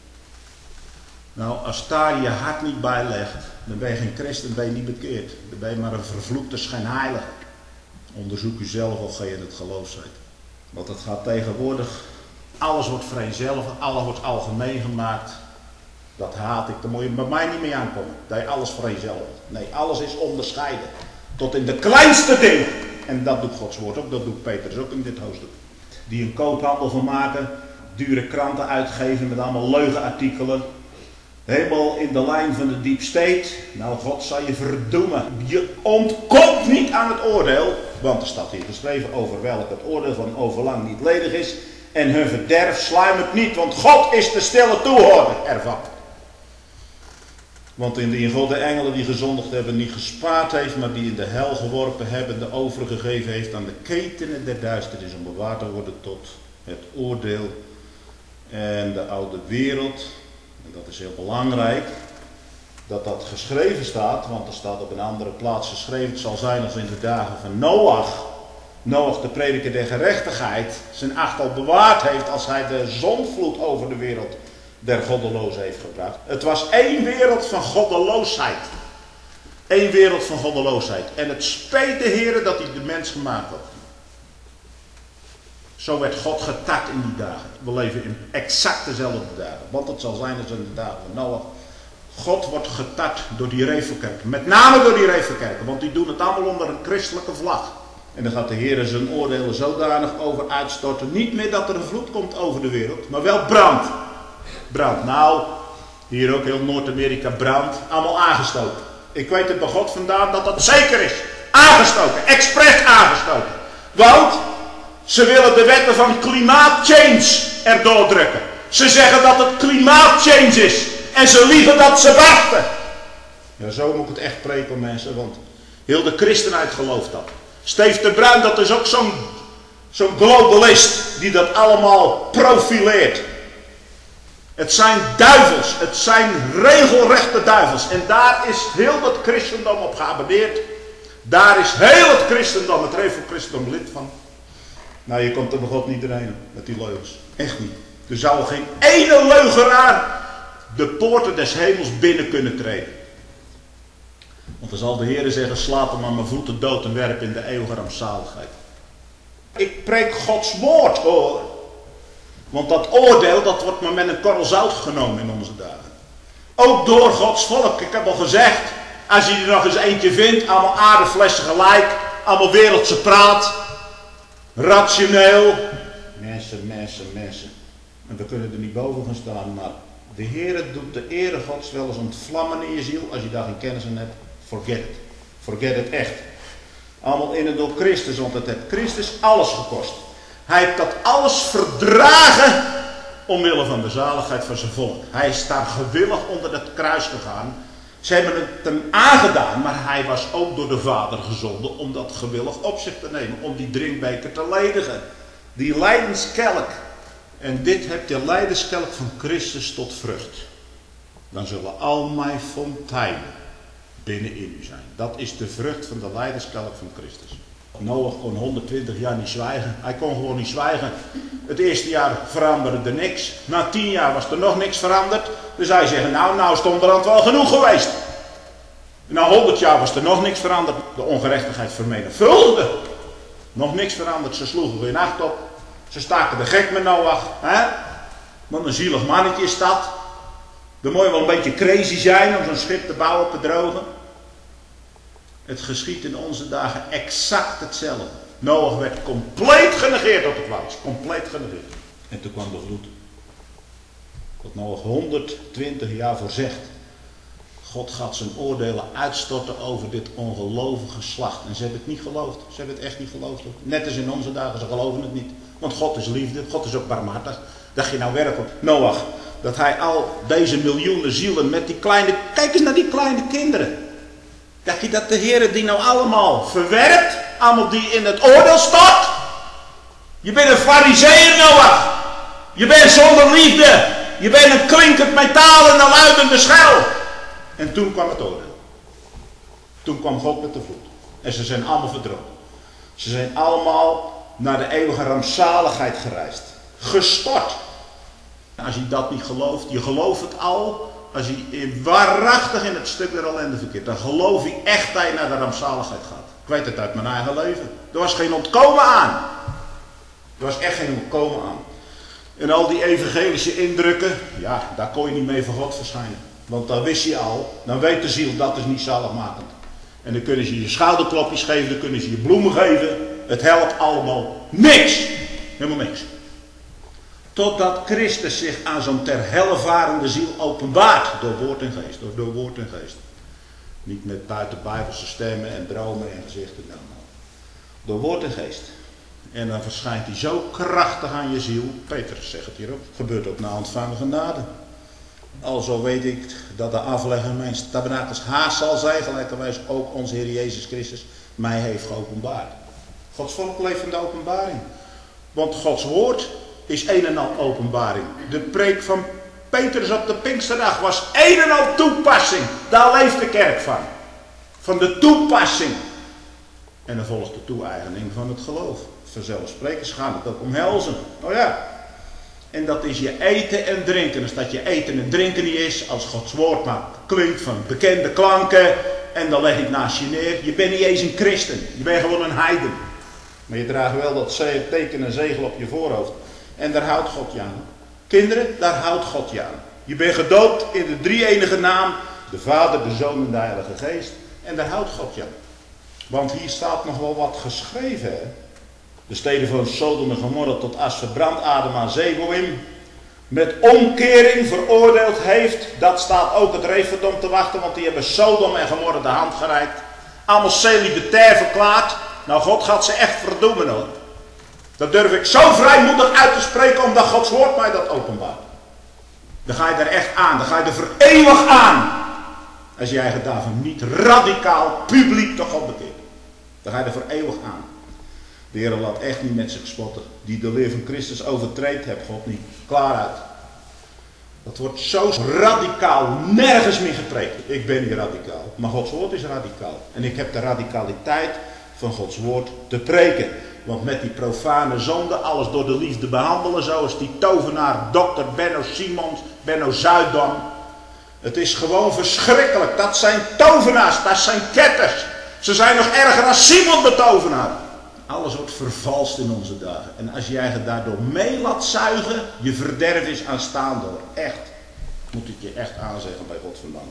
Nou, als daar je hart niet bij legt, dan ben je geen christen, ben je niet bekeerd. Dan ben je maar een vervloekte schijnheilige. Onderzoek uzelf of gij in het geloof zijt. Want het gaat tegenwoordig, alles wordt vereenzelvigd, alles wordt algemeen gemaakt. Dat haat ik, daar moet je bij mij niet mee aankomen. Dat je alles vereenzelvigt. Nee, alles is onderscheiden. Tot in de kleinste dingen. En dat doet Gods woord ook, dat doet Petrus ook in dit hoofdstuk. Die een koophandel van maken, dure kranten uitgeven met allemaal leugenartikelen. Helemaal in de lijn van de deep state. Nou, God zal je verdoemen. Je ontkomt niet aan het oordeel. Want er staat hier geschreven over welk het oordeel van overlang niet ledig is. En hun verderf sluimert niet. Want God is de stille toehoorder ervan. Want indien God de engelen die gezondigd hebben niet gespaard heeft, maar die in de hel geworpen hebben, de overgegeven heeft aan de ketenen der duisternis om bewaard te worden tot het oordeel en de oude wereld. En dat is heel belangrijk dat dat geschreven staat, want er staat op een andere plaats geschreven, het zal zijn als in de dagen van Noach. Noach, de prediker der gerechtigheid, zijn acht al bewaard heeft als hij de zondvloed over de wereld der goddelozen heeft gebracht. Het was één wereld van goddeloosheid. Eén wereld van goddeloosheid. En het speet de Heer dat hij de mens gemaakt had. Zo werd God getart in die dagen. We leven in exact dezelfde dagen. Want het zal zijn als in de dagen van Noach. God wordt getart door die Revelkerken. Met name door die Revelkerken. Want die doen het allemaal onder een christelijke vlag. En dan gaat de Heer zijn oordelen zodanig over uitstorten. Niet meer dat er een vloed komt over de wereld. Maar wel brand. Brand. Nou, hier ook heel Noord-Amerika brand. Allemaal aangestoken. Ik weet het bij God vandaan dat dat zeker is. Aangestoken. Expres aangestoken. Want ze willen de wetten van klimaatchange erdoor drukken. Ze zeggen dat het klimaatchange is. En ze liegen dat ze wachten. Ja, zo moet ik het echt preken, mensen. Want heel de christenheid gelooft dat. Steve de Bruin, dat is ook zo'n zo'n globalist. Die dat allemaal profileert. Het zijn duivels. Het zijn regelrechte duivels. En daar is heel het christendom op geabonneerd. Daar is heel het christendom, het revelchristendom, lid van. Nou, je komt er bij God niet doorheen met die leugens. Echt niet. Er zou geen ene leugenaar de poorten des hemels binnen kunnen treden. Want dan zal de Heer zeggen, slaat hem aan mijn voeten dood en werp in de eeuwige rampzaligheid. Ik preek Gods woord, hoor. Want dat oordeel, dat wordt maar met een korrel zout genomen in onze dagen. Ook door Gods volk. Ik heb al gezegd, als je er nog eens eentje vindt, allemaal aardeflessen gelijk, allemaal wereldse praat, rationeel. Mensen, mensen, mensen. En we kunnen er niet boven gaan staan, maar de Heer doet de ere Gods wel eens ontvlammen in je ziel. Als je daar geen kennis aan hebt, forget it. Forget it echt. Allemaal in en door Christus, want het heeft Christus alles gekost. Hij heeft dat alles verdragen omwille van de zaligheid van zijn volk. Hij is daar gewillig onder het kruis gegaan. Ze hebben het hem aangedaan, maar hij was ook door de Vader gezonden om dat gewillig op zich te nemen. Om die drinkbeker te ledigen. Die lijdenskelk. En dit hebt de lijdenskelk van Christus tot vrucht. Dan zullen al mijn fonteinen binnenin u zijn. Dat is de vrucht van de lijdenskelk van Christus. Noach kon honderdtwintig jaar niet zwijgen. Hij kon gewoon niet zwijgen. Het eerste jaar veranderde er niks. Na tien jaar was er nog niks veranderd. Dus hij zegt, nou, nou is het onderhand wel genoeg geweest. Na honderd jaar was er nog niks veranderd. De ongerechtigheid vermenigvuldigde. Nog niks veranderd. Ze sloegen weer nacht op. Ze staken de gek met Noach. Hè? Want een zielig mannetje is dat. Dan moet je wel een beetje crazy zijn om zo'n schip te bouwen op het droge. Het geschiet in onze dagen exact hetzelfde. Noach werd compleet genegeerd op het water. Compleet genegeerd. En toen kwam de vloed. Wat Noach honderdtwintig jaar voorzegt. God gaat zijn oordelen uitstorten over dit ongelovige geslacht. En ze hebben het niet geloofd. Ze hebben het echt niet geloofd. Net als in onze dagen, ze geloven het niet. Want God is liefde. God is ook barmhartig. Dacht je nou werkelijk, Noach, dat hij al deze miljoenen zielen met die kleine... Kijk eens naar die kleine kinderen. Dacht je dat de Heer die nou allemaal verwerpt? Allemaal die in het oordeel stort? Je bent een farizeeër, Noach. Je bent zonder liefde. Je bent een klinkend metaal en een luidende schel. En toen kwam het oordeel. Toen kwam God met de vloed. En ze zijn allemaal verdronken. Ze zijn allemaal naar de eeuwige rampzaligheid gereisd. Gestort. Als je dat niet gelooft, je gelooft het al. Als je waarachtig in het stuk der ellende verkeert, dan geloof ik echt dat je naar de rampzaligheid gaat. Ik weet het uit mijn eigen leven. Er was geen ontkomen aan. Er was echt geen ontkomen aan. En al die evangelische indrukken, ja, daar kon je niet mee voor God verschijnen. Want dan wist je al, dan weet de ziel, dat is niet zaligmakend. En dan kunnen ze je schouderklopjes geven, dan kunnen ze je bloemen geven. Het helpt allemaal niks. Helemaal niks. Totdat Christus zich aan zo'n ter helle varende ziel openbaart. Door woord en geest. Door, door woord en geest. Niet met buitenbijbelse stemmen en dromen en gezichten. Nou, nou. Door woord en geest. En dan verschijnt hij zo krachtig aan je ziel. Peter zegt het hier ook. Gebeurt ook na ontvangen genade. Alzo weet ik dat de aflegger mijn tabernakels haast zal zijn. Gelijkerwijs ook onze Heer Jezus Christus mij heeft geopenbaard. Gods volk leeft in de openbaring. Want Gods woord is een en al openbaring. De preek van Petrus op de Pinksterdag was een en al toepassing. Daar leeft de kerk van. Van de toepassing. En dan volgt de toe-eigening van het geloof. Vanzelfsprekend gaan het ook omhelzen. Oh ja. En dat is je eten en drinken. Dus dat je eten en drinken niet is, als Gods woord maar klinkt van bekende klanken. En dan leg ik naast je neer. Je bent niet eens een christen. Je bent gewoon een heiden. Maar je draagt wel dat teken en zegel op je voorhoofd. En daar houdt God je aan. Kinderen, daar houdt God je aan. Je bent gedoopt in de drie-enige naam. De Vader, de Zoon en de Heilige Geest. En daar houdt God je aan. Want hier staat nog wel wat geschreven. Hè? De steden van Sodom en Gomorra tot as verbrand, Adema, Zeboim. Met omkering veroordeeld heeft. Dat staat ook het referendum te wachten. Want die hebben Sodom en Gomorra de hand gereikt. Allemaal celibatair verklaard. Nou, God gaat ze echt verdoemen hoor. Dat durf ik zo vrijmoedig uit te spreken, omdat Gods woord mij dat openbaart. Dan ga je er echt aan, dan ga je er voor eeuwig aan. Als jij je daarvan niet radicaal, publiek tot God bekeert. Dan ga je er voor eeuwig aan. De Heer laat echt niet met zich spotten. Die de leer van Christus overtreedt, heb God niet. Klaar uit. Dat wordt zo radicaal nergens meer gepreekt. Ik ben niet radicaal, maar Gods woord is radicaal. En ik heb de radicaliteit van Gods woord te preken. Want met die profane zonde, alles door de liefde behandelen, zoals die tovenaar dokter Benno Simons, Benno Zuidam. Het is gewoon verschrikkelijk. Dat zijn tovenaars, dat zijn ketters. Ze zijn nog erger dan Simon de tovenaar. Alles wordt vervalst in onze dagen. En als jij je daardoor mee laat zuigen, je verderf is aanstaande hoor. Echt. Moet ik je echt aanzeggen bij God vandaan.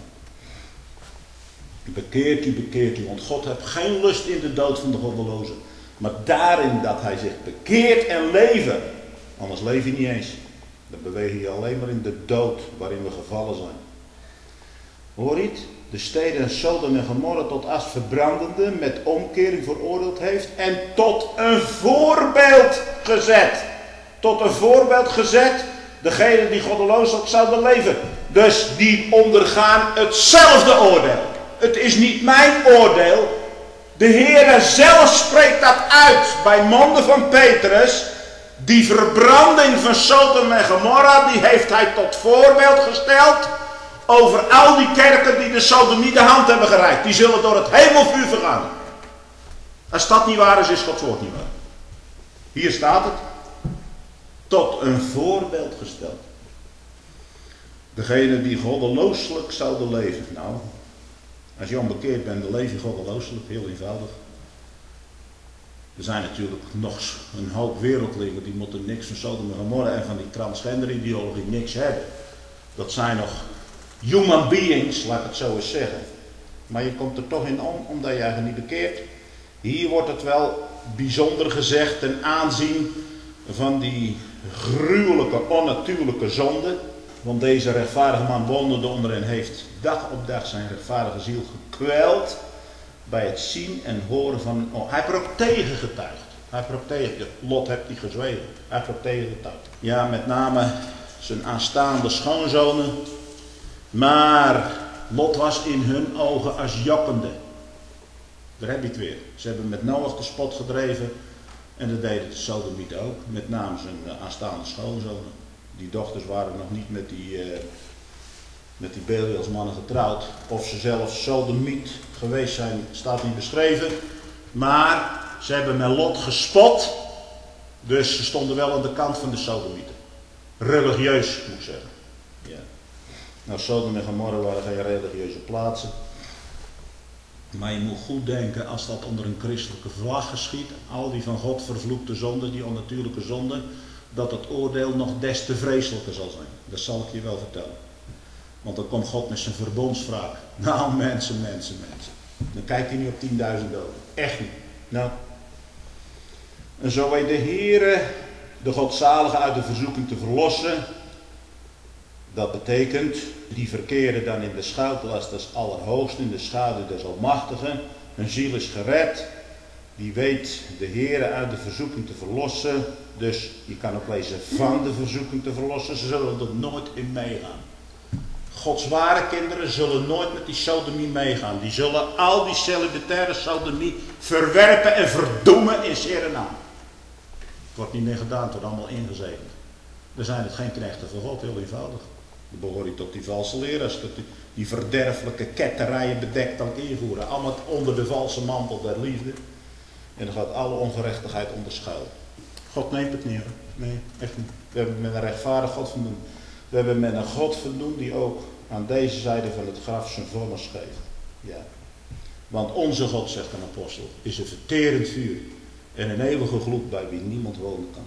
Bekeert u, bekeert u. Want God heeft geen lust in de dood van de goddelozen. Maar daarin dat hij zich bekeert en leven. Anders leef je niet eens. Dan beweeg je alleen maar in de dood waarin we gevallen zijn. Hoor je het? De steden Sodom en Gomorra tot as verbrandende met omkering veroordeeld heeft. En tot een voorbeeld gezet. Tot een voorbeeld gezet. Degenen die goddeloos ook zouden leven. Dus die ondergaan hetzelfde oordeel. Het is niet mijn oordeel. De Heere zelf spreekt dat uit bij monden van Petrus. Die verbranding van Sodom en Gomorra, die heeft hij tot voorbeeld gesteld over al die kerken die de sodomie de hand hebben gereikt. Die zullen door het hemelvuur vergaan. Als dat niet waar is, is Gods woord niet waar. Hier staat het. Tot een voorbeeld gesteld. Degene die goddelooselijk zouden leven. Nou, als je onbekeerd bent, dan leef je goddelooselijk. Heel eenvoudig. Er zijn natuurlijk nog een hoop wereldlingen die moeten niks van Sodom en Gomorra en van die transgender ideologie niks hebben. Dat zijn nog human beings, laat ik het zo eens zeggen. Maar je komt er toch in om, omdat je eigenlijk niet bekeert. Hier wordt het wel bijzonder gezegd ten aanzien van die gruwelijke, onnatuurlijke zonde. Want deze rechtvaardige man wonderde onder hen heeft dag op dag zijn rechtvaardige ziel gekweld bij het zien en horen van... Oh, hij heeft er ook tegen getuigd. Hij heeft er ook tegen. Lot heeft hij gezwegen. Hij heeft er ook tegen getuigd. Ja, met name zijn aanstaande schoonzonen. Maar Lot was in hun ogen als jokkende. Daar heb je het weer. Ze hebben met Noach de spot gedreven. En dat deden de sodomieten ook. Met name zijn aanstaande schoonzonen. Die dochters waren nog niet met die, uh, met die Belialsmannen getrouwd. Of ze zelf sodomiet geweest zijn, staat niet beschreven. Maar ze hebben met Lot gespot. Dus ze stonden wel aan de kant van de sodomieten. Religieus, moet ik zeggen. Ja. Nou, Sodom en Gomorra waren geen religieuze plaatsen. Maar je moet goed denken, als dat onder een christelijke vlag geschiet, al die van God vervloekte zonden, die onnatuurlijke zonden, dat het oordeel nog des te vreselijker zal zijn. Dat zal ik je wel vertellen. Want dan komt God met zijn verbondswraak. Nou mensen, mensen, mensen. Dan kijkt hij niet op tienduizend doden. Echt niet. Nou. En zo weet de Heere de godzalige uit de verzoeking te verlossen. Dat betekent, die verkeren dan in de schuilplaats des Allerhoogsten, in de schaduw des Almachtigen. Hun ziel is gered. Die weet de Heere uit de verzoeking te verlossen. Dus je kan ook lezen van de verzoeking te verlossen. Ze zullen er nooit in meegaan. Gods ware kinderen zullen nooit met die sodomie meegaan. Die zullen al die celibataire sodomie verwerpen en verdoemen in zere naam. Het wordt niet meer gedaan, het wordt allemaal ingezegend. Dan zijn het geen knechten van God, heel eenvoudig. Dan behoor je tot die valse leraars, tot die, die verderfelijke ketterijen bedekt dan invoeren. Allemaal onder de valse mantel der liefde. En dan gaat alle ongerechtigheid onder schuil. God neemt het niet hoor. Nee, echt niet. We hebben met een rechtvaardig God verdoen. We hebben met een God verdoen die ook aan deze zijde van het graf zijn vonnis geeft. Ja. Want onze God, zegt een apostel, is een verterend vuur. En een eeuwige gloed bij wie niemand wonen kan.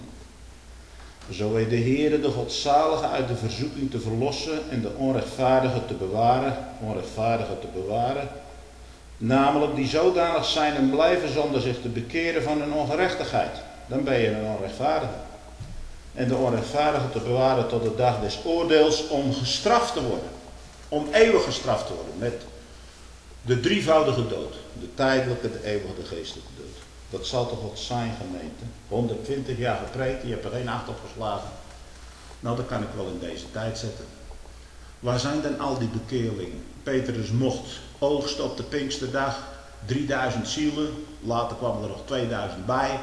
Zo weet de Heere de godzalige uit de verzoeking te verlossen en de onrechtvaardige te bewaren. Onrechtvaardige te bewaren. Namelijk die zodanig zijn en blijven zonder zich te bekeren van hun ongerechtigheid. Dan ben je een onrechtvaardige. En de onrechtvaardige te bewaren tot de dag des oordeels om gestraft te worden. Om eeuwig gestraft te worden met de drievoudige dood. De tijdelijke, de eeuwige, de geestelijke dood. Dat zal toch wat zijn, gemeente. honderdtwintig jaar gepreekt, je hebt er geen acht op geslagen. Nou, dat kan ik wel in deze tijd zetten. Waar zijn dan al die bekeerlingen? Petrus mocht oogsten op de Pinksterdag. drieduizend zielen. Later kwamen er nog tweeduizend bij.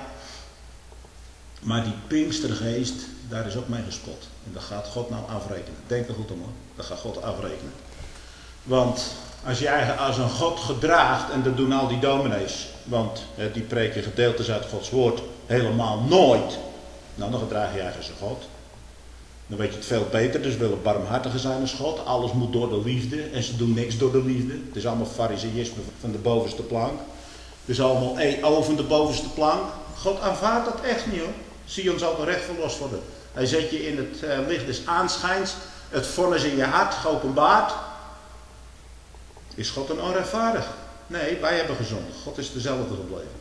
Maar die Pinkstergeest, daar is ook mee gespot. En dat gaat God nou afrekenen. Denk er goed om hoor. Dat gaat God afrekenen. Want als je eigen als een God gedraagt, en dat doen al die dominees. Want hè, die preken gedeeltes uit Gods woord helemaal nooit. Nou, dan gedraag je eigen als een God. Dan weet je het veel beter. Dus willen barmhartiger zijn als God. Alles moet door de liefde. En ze doen niks door de liefde. Het is allemaal fariseïsme van de bovenste plank. Het is allemaal E O van de bovenste plank. God aanvaardt dat echt niet hoor. Sion zal er recht verlost worden. Hij zet je in het uh, licht des aanschijns. Het vonnis in je hart geopenbaard. Is God een onrechtvaardig? Nee, wij hebben gezondigd. God is dezelfde gebleven.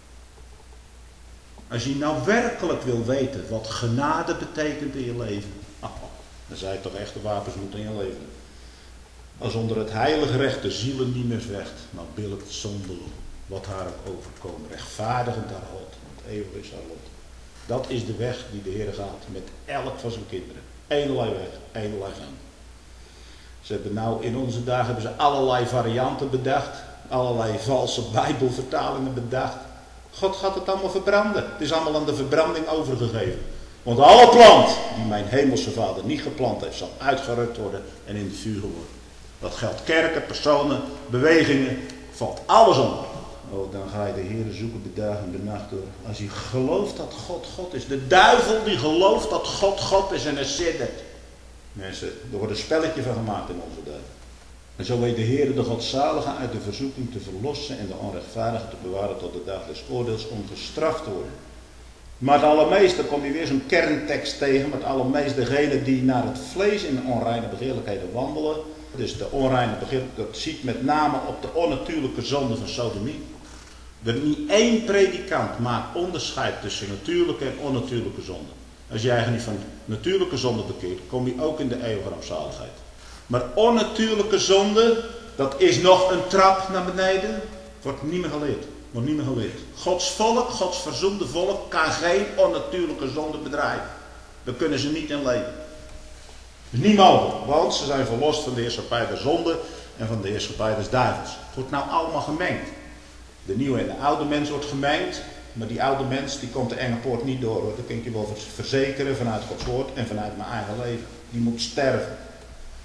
Als je nou werkelijk wil weten wat genade betekent in je leven. Oh, dan zou je toch echt de wapens moeten in je leven. Als onder het heilige recht de zielen niet meer vecht. Dan billijkt zonderling wat haar ook overkomen. Rechtvaardigend haar God. Want eeuwig is haar lot. Dat is de weg die de Heer gaat met elk van zijn kinderen. Eenerlei weg, eenerlei gang. Ze hebben nou in onze dagen hebben ze allerlei varianten bedacht. Allerlei valse bijbelvertalingen bedacht. God gaat het allemaal verbranden. Het is allemaal aan de verbranding overgegeven. Want alle plant die mijn hemelse vader niet geplant heeft, zal uitgerukt worden en in de vuur worden. Dat geldt kerken, personen, bewegingen, valt alles onder. Oh, dan ga je de Heer zoeken de dag en de nacht door. Als je gelooft dat God God is. De duivel die gelooft dat God God is en er siddert. Mensen, er wordt een spelletje van gemaakt in onze dagen. En zo weet de Heer de godzalige uit de verzoeking te verlossen en de onrechtvaardige te bewaren tot de dag des oordeels om gestraft te worden. Maar het allermeeste kom je weer zo'n kerntekst tegen, maar het allermeest degene die naar het vlees in de onreine begeerlijkheden wandelen. Dus de onreine begeerlijkheid, dat ziet met name op de onnatuurlijke zonde van sodomie. Er niet één predikant maakt onderscheid tussen natuurlijke en onnatuurlijke zonde. Als je eigenlijk niet van natuurlijke zonde bekeert, kom je ook in de eeuwige rampzaligheid. Maar onnatuurlijke zonde, dat is nog een trap naar beneden. Wordt niet meer geleerd. Wordt niet meer geleerd. Gods volk, Gods verzoende volk, kan geen onnatuurlijke zonde bedrijven. Daar kunnen ze niet in leven. Dat is niet mogelijk, want ze zijn verlost van de heerschappij der zonde en van de heerschappij des duivels. Het wordt nou allemaal gemengd. De nieuwe en de oude mens wordt gemengd. Maar die oude mens, die komt de enge poort niet door. Hoor. Dat kan ik je wel verzekeren vanuit Gods woord en vanuit mijn eigen leven. Die moet sterven.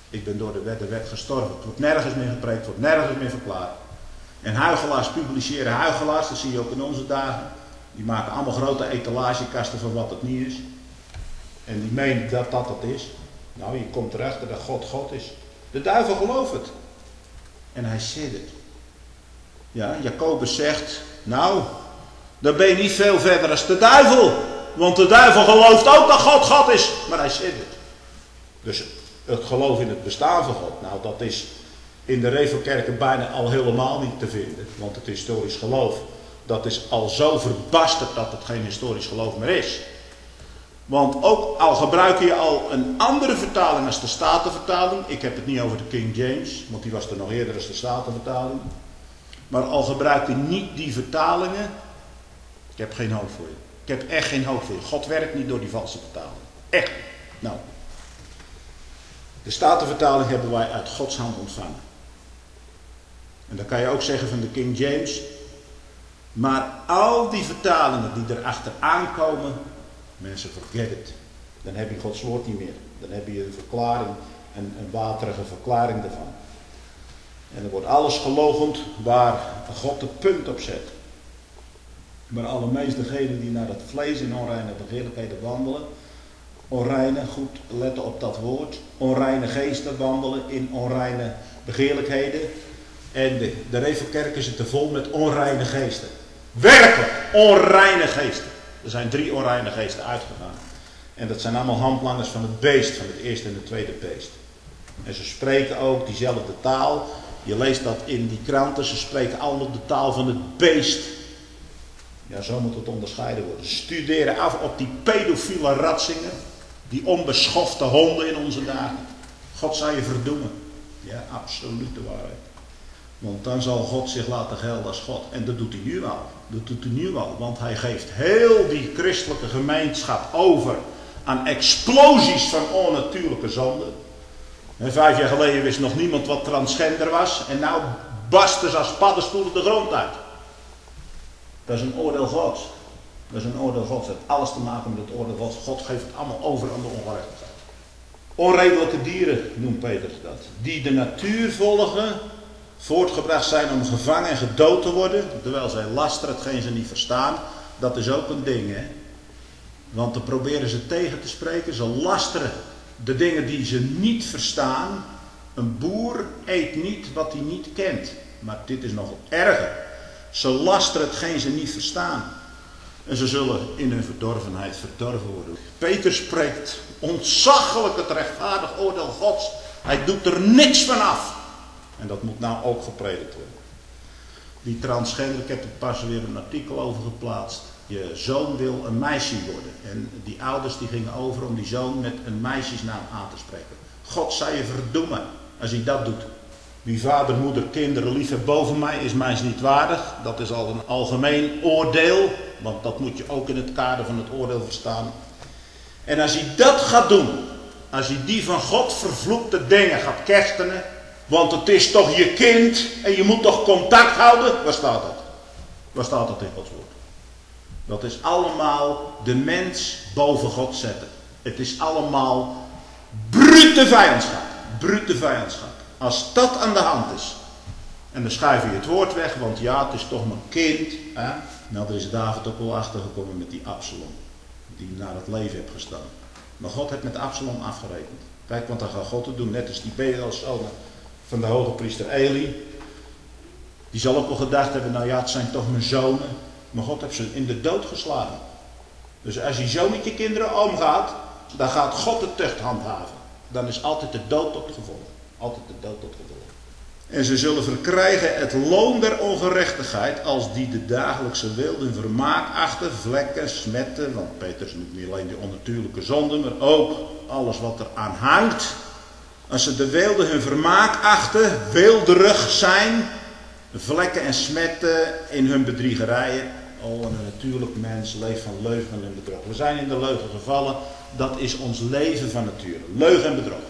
Ik ben door de wet, de wet gestorven. Het wordt nergens meer gepreekt, het wordt nergens meer verklaard. En huichelaars publiceren huichelaars, dat zie je ook in onze dagen. Die maken allemaal grote etalagekasten van wat het niet is. En die menen dat dat het is. Nou, je komt erachter dat God God is. De duivel gelooft het. En hij zit het. Ja, Jacobus zegt, nou, dan ben je niet veel verder als de duivel. Want de duivel gelooft ook dat God God is. Maar hij zit het. Dus het geloof in het bestaan van God, nou dat is in de Revelkerken bijna al helemaal niet te vinden. Want het historisch geloof, dat is al zo verbasterd dat het geen historisch geloof meer is. Want ook al gebruik je al een andere vertaling als de Statenvertaling. Ik heb het niet over de King James, want die was er nog eerder als de Statenvertaling. Maar al gebruikt hij niet die vertalingen, ik heb geen hoop voor je. Ik heb echt geen hoop voor je. God werkt niet door die valse vertaling. Echt. Nou. De Statenvertaling hebben wij uit Gods hand ontvangen. En dan kan je ook zeggen van de King James. Maar al die vertalingen die erachter aankomen, mensen, forget it. Dan heb je Gods woord niet meer. Dan heb je een verklaring, een, een waterige verklaring ervan. En er wordt alles geloochend waar God het punt op zet. Maar allermeest degenen die naar het vlees in onreine begeerlijkheden wandelen, onreine, goed letten op dat woord, onreine geesten wandelen in onreine begeerlijkheden. En de, de Revelkerken zitten vol met onreine geesten. Werkelijk onreine geesten. Er zijn drie onreine geesten uitgegaan. En dat zijn allemaal handlangers van het beest, van het eerste en het tweede beest. En ze spreken ook diezelfde taal. Je leest dat in die kranten, ze spreken allemaal de taal van het beest. Ja, zo moet het onderscheiden worden. Ze studeren af op die pedofiele ratsingen, die onbeschofte honden in onze dagen. God zal je verdoemen. Ja, absolute waarheid. Want dan zal God zich laten gelden als God. En dat doet hij nu al. Dat doet hij nu al. Want hij geeft heel die christelijke gemeenschap over aan explosies van onnatuurlijke zonden. En vijf jaar geleden wist nog niemand wat transgender was. En nou barsten ze als paddenstoelen de grond uit. Dat is een oordeel Gods. Dat is een oordeel Gods. Het heeft alles te maken met het oordeel Gods. God geeft het allemaal over aan de ongerechtigheid. Onredelijke dieren noemt Peter dat. Die de natuur volgen, voortgebracht zijn om gevangen en gedood te worden, terwijl zij lasteren hetgeen ze niet verstaan. Dat is ook een ding, hè. Want dan proberen ze tegen te spreken. Ze lasteren de dingen die ze niet verstaan. Een boer eet niet wat hij niet kent. Maar dit is nog erger. Ze lasteren hetgeen ze niet verstaan. En ze zullen in hun verdorvenheid verdorven worden. Peter spreekt ontzaglijk het rechtvaardig oordeel Gods. Hij doet er niks van af. En dat moet nou ook gepredikt worden. Die transgender, ik heb er pas weer een artikel over geplaatst. Je zoon wil een meisje worden. En die ouders die gingen over om die zoon met een meisjesnaam aan te spreken. God zal je verdoemen als hij dat doet. Wie vader, moeder, kinderen lief heeft boven mij is mij niet waardig. Dat is al een algemeen oordeel. Want dat moet je ook in het kader van het oordeel verstaan. En als hij dat gaat doen. Als hij die van God vervloekte dingen gaat kerstenen. Want het is toch je kind. En je moet toch contact houden. Waar staat dat? Waar staat dat in Gods woord? Dat is allemaal de mens boven God zetten. Het is allemaal brute vijandschap. Brute vijandschap. Als dat aan de hand is. En dan schuif je het woord weg. Want ja, het is toch mijn kind. Hè? Nou, daar is David ook wel achtergekomen met die Absalom. Die naar het leven heeft gestaan. Maar God heeft met Absalom afgerekend. Kijk, want dan gaat God het doen. Net als die Beelzoon van de hoge priester Eli. Die zal ook wel gedacht hebben. Nou ja, het zijn toch mijn zonen. Maar God heeft ze in de dood geslagen. Dus als je zo met je kinderen omgaat. Dan gaat God de tucht handhaven. Dan is altijd de dood tot gevolg. Altijd de dood tot gevolg. En ze zullen verkrijgen het loon der ongerechtigheid, als die de dagelijkse wilde vermaak achter, vlekken, smetten, want Petrus noemt niet alleen die onnatuurlijke zonden, maar ook alles wat er aan hangt. Als ze de weelde hun vermaak achter, weelderig zijn, vlekken en smetten in hun bedriegerijen. Oh, een natuurlijk mens leeft van leugen en bedrog. We zijn in de leugen gevallen, dat is ons leven van nature. Leugen en bedrog.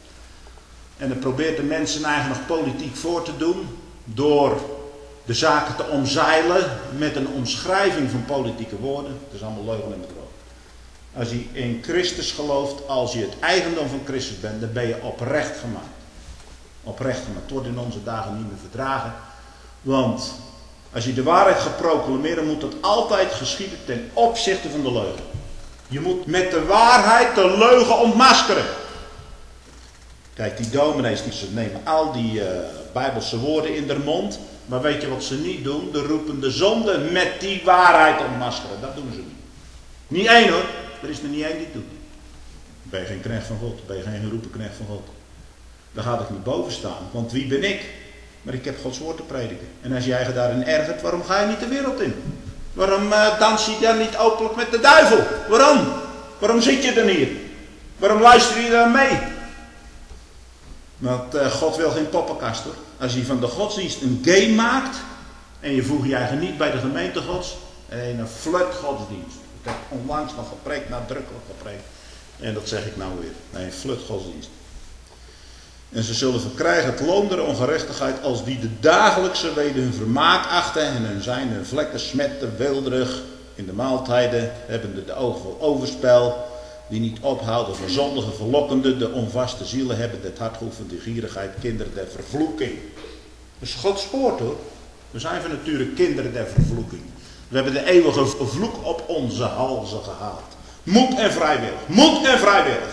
En dan probeert de mensen eigenlijk nog politiek voor te doen. Door de zaken te omzeilen met een omschrijving van politieke woorden. Het is allemaal leugen en bedrog. Als je in Christus gelooft, als je het eigendom van Christus bent, dan ben je oprecht gemaakt. Oprecht gemaakt. Het wordt in onze dagen niet meer verdragen. Want als je de waarheid gaat proclameren, moet dat altijd geschieden ten opzichte van de leugen. Je moet met de waarheid de leugen ontmaskeren. Kijk, die dominees, die ze nemen al die uh, Bijbelse woorden in de mond. Maar weet je wat ze niet doen? De roepen de zonde met die waarheid ontmaskeren. Dat doen ze niet. Niet één hoor. Er is er niet één die het doet. Ben je geen knecht van God? Ben je geen geroepen knecht van God? Daar gaat het niet boven staan. Want wie ben ik? Maar ik heb Gods woord te prediken. En als jij je daarin ergert, waarom ga je niet de wereld in? Waarom uh, dans je dan niet openlijk met de duivel? Waarom? Waarom zit je dan hier? Waarom luister je dan mee? Want uh, God wil geen poppenkast hoor. Als je van de godsdienst een game maakt en je voegt je eigen niet bij de gemeente Gods en een flirt godsdienst. Ik heb onlangs nog gepreekt, nadrukkelijk gepreekt. En dat zeg ik nou weer. Nee, een flirt godsdienst. En ze zullen verkrijgen het loon der ongerechtigheid als die de dagelijkse weder hun vermaak achten en hun zijn hun vlekken smetten, weelderig in de maaltijden, hebbende de ogen vol overspel, die niet ophouden van zondige, verlokkende, de onvaste zielen hebben, het hart geoefend, de gierigheid, kinderen der vervloeking. Dat is Gods woord hoor. We zijn van nature kinderen der vervloeking. We hebben de eeuwige vloek op onze halzen gehaald. Moed en vrijwillig. Moed en vrijwillig.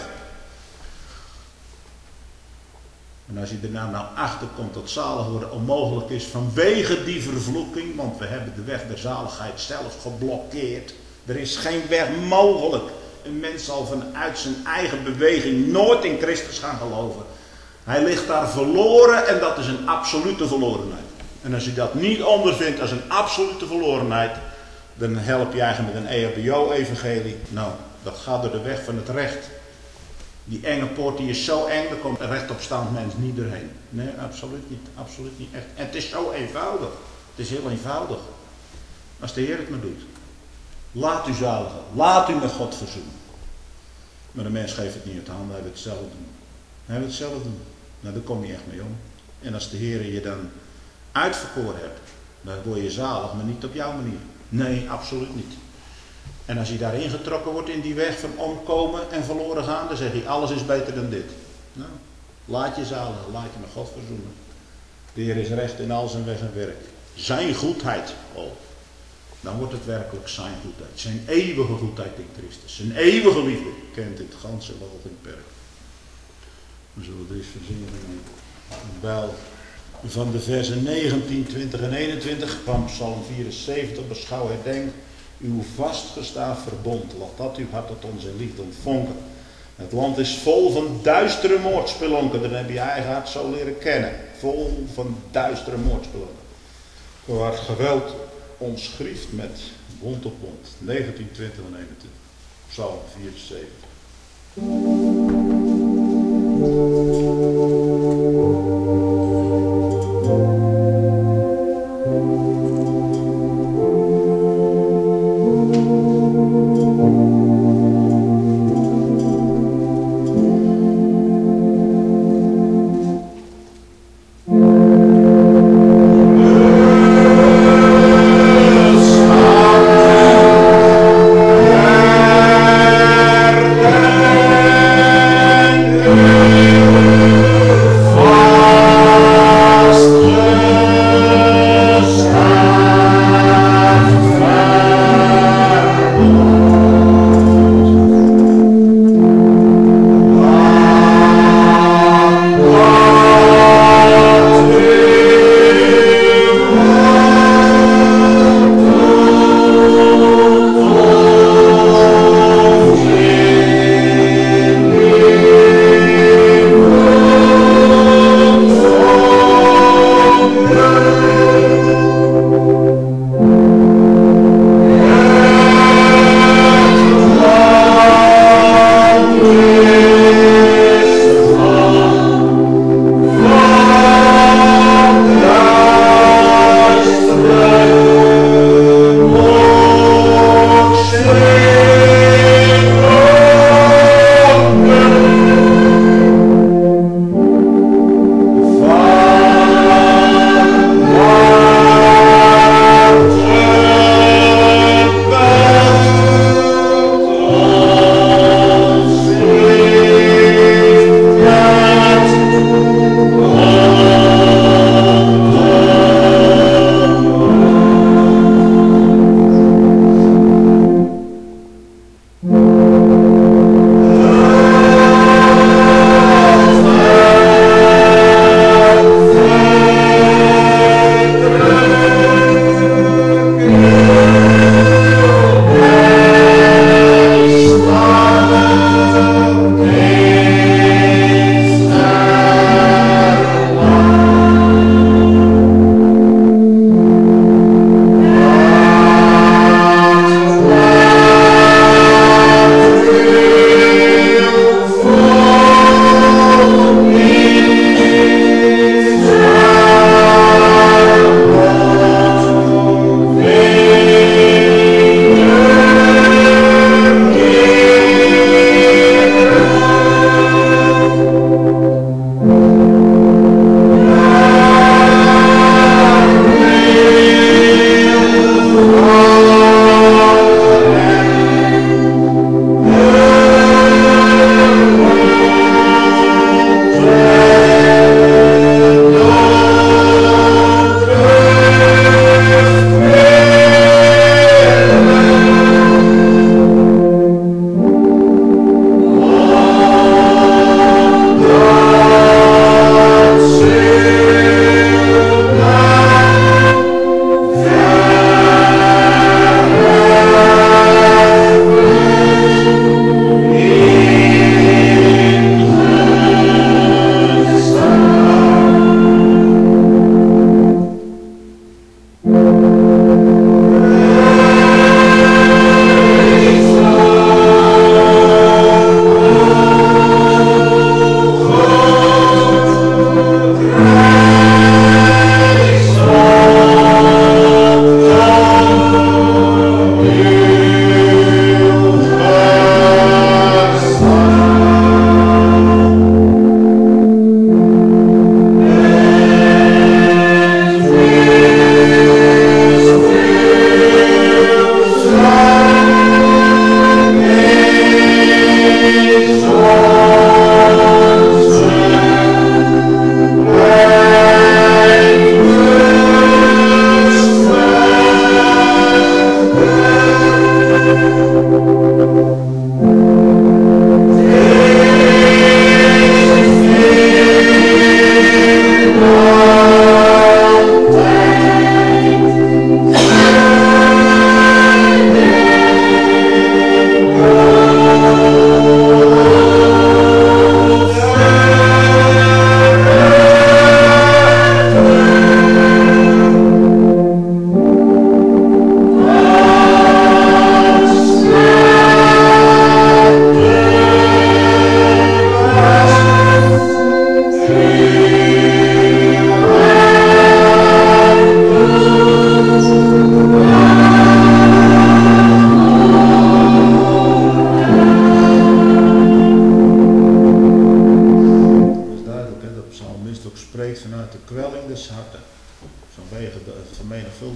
En als je er nou, nou achter komt dat zalig worden onmogelijk is vanwege die vervloeking, want we hebben de weg der zaligheid zelf geblokkeerd. Er is geen weg mogelijk. Een mens zal vanuit zijn eigen beweging nooit in Christus gaan geloven. Hij ligt daar verloren en dat is een absolute verlorenheid. En als je dat niet ondervindt als een absolute verlorenheid, dan help je eigenlijk met een E H B O-evangelie. Nou, dat gaat door de weg van het recht. Die enge poort die is zo eng, daar komt een rechtopstaand mens niet doorheen. Nee, absoluut niet. Absoluut niet echt. En het is zo eenvoudig. Het is heel eenvoudig. Als de Heer het maar doet. Laat u zaligen. Laat u met God verzoenen. Maar de mens geeft het niet uit handen. Hij wil het zelf doen. Hij wil het zelf doen. Nou, daar kom je echt mee om. En als de Heer je dan uitverkoren hebt, dan word je zalig, maar niet op jouw manier. Nee, absoluut niet. En als je daarin getrokken wordt in die weg van omkomen en verloren gaan, dan zeg je alles is beter dan dit. Nou, laat je zaligen, laat je met God verzoenen. De Heer is recht in al zijn weg en werk. Zijn goedheid, oh, dan wordt het werkelijk zijn goedheid. Zijn eeuwige goedheid in Christus. Zijn eeuwige liefde kent dit ganse wel in perk. We zullen er eens verzingen. Wel van de versen negentien, twintig en eenentwintig van Psalm vierenzeventig, beschouw herdenk uw vastgestaan verbond, laat dat uw hart tot onze liefde ontvonken. Het land is vol van duistere moordspelonken, dan heb je eigen hart zo leren kennen. Vol van duistere moordspelonken. Waar het geweld ons grieft met wond op wond. negentien, twintig en eenentwintig. Psalm vierenzeventig.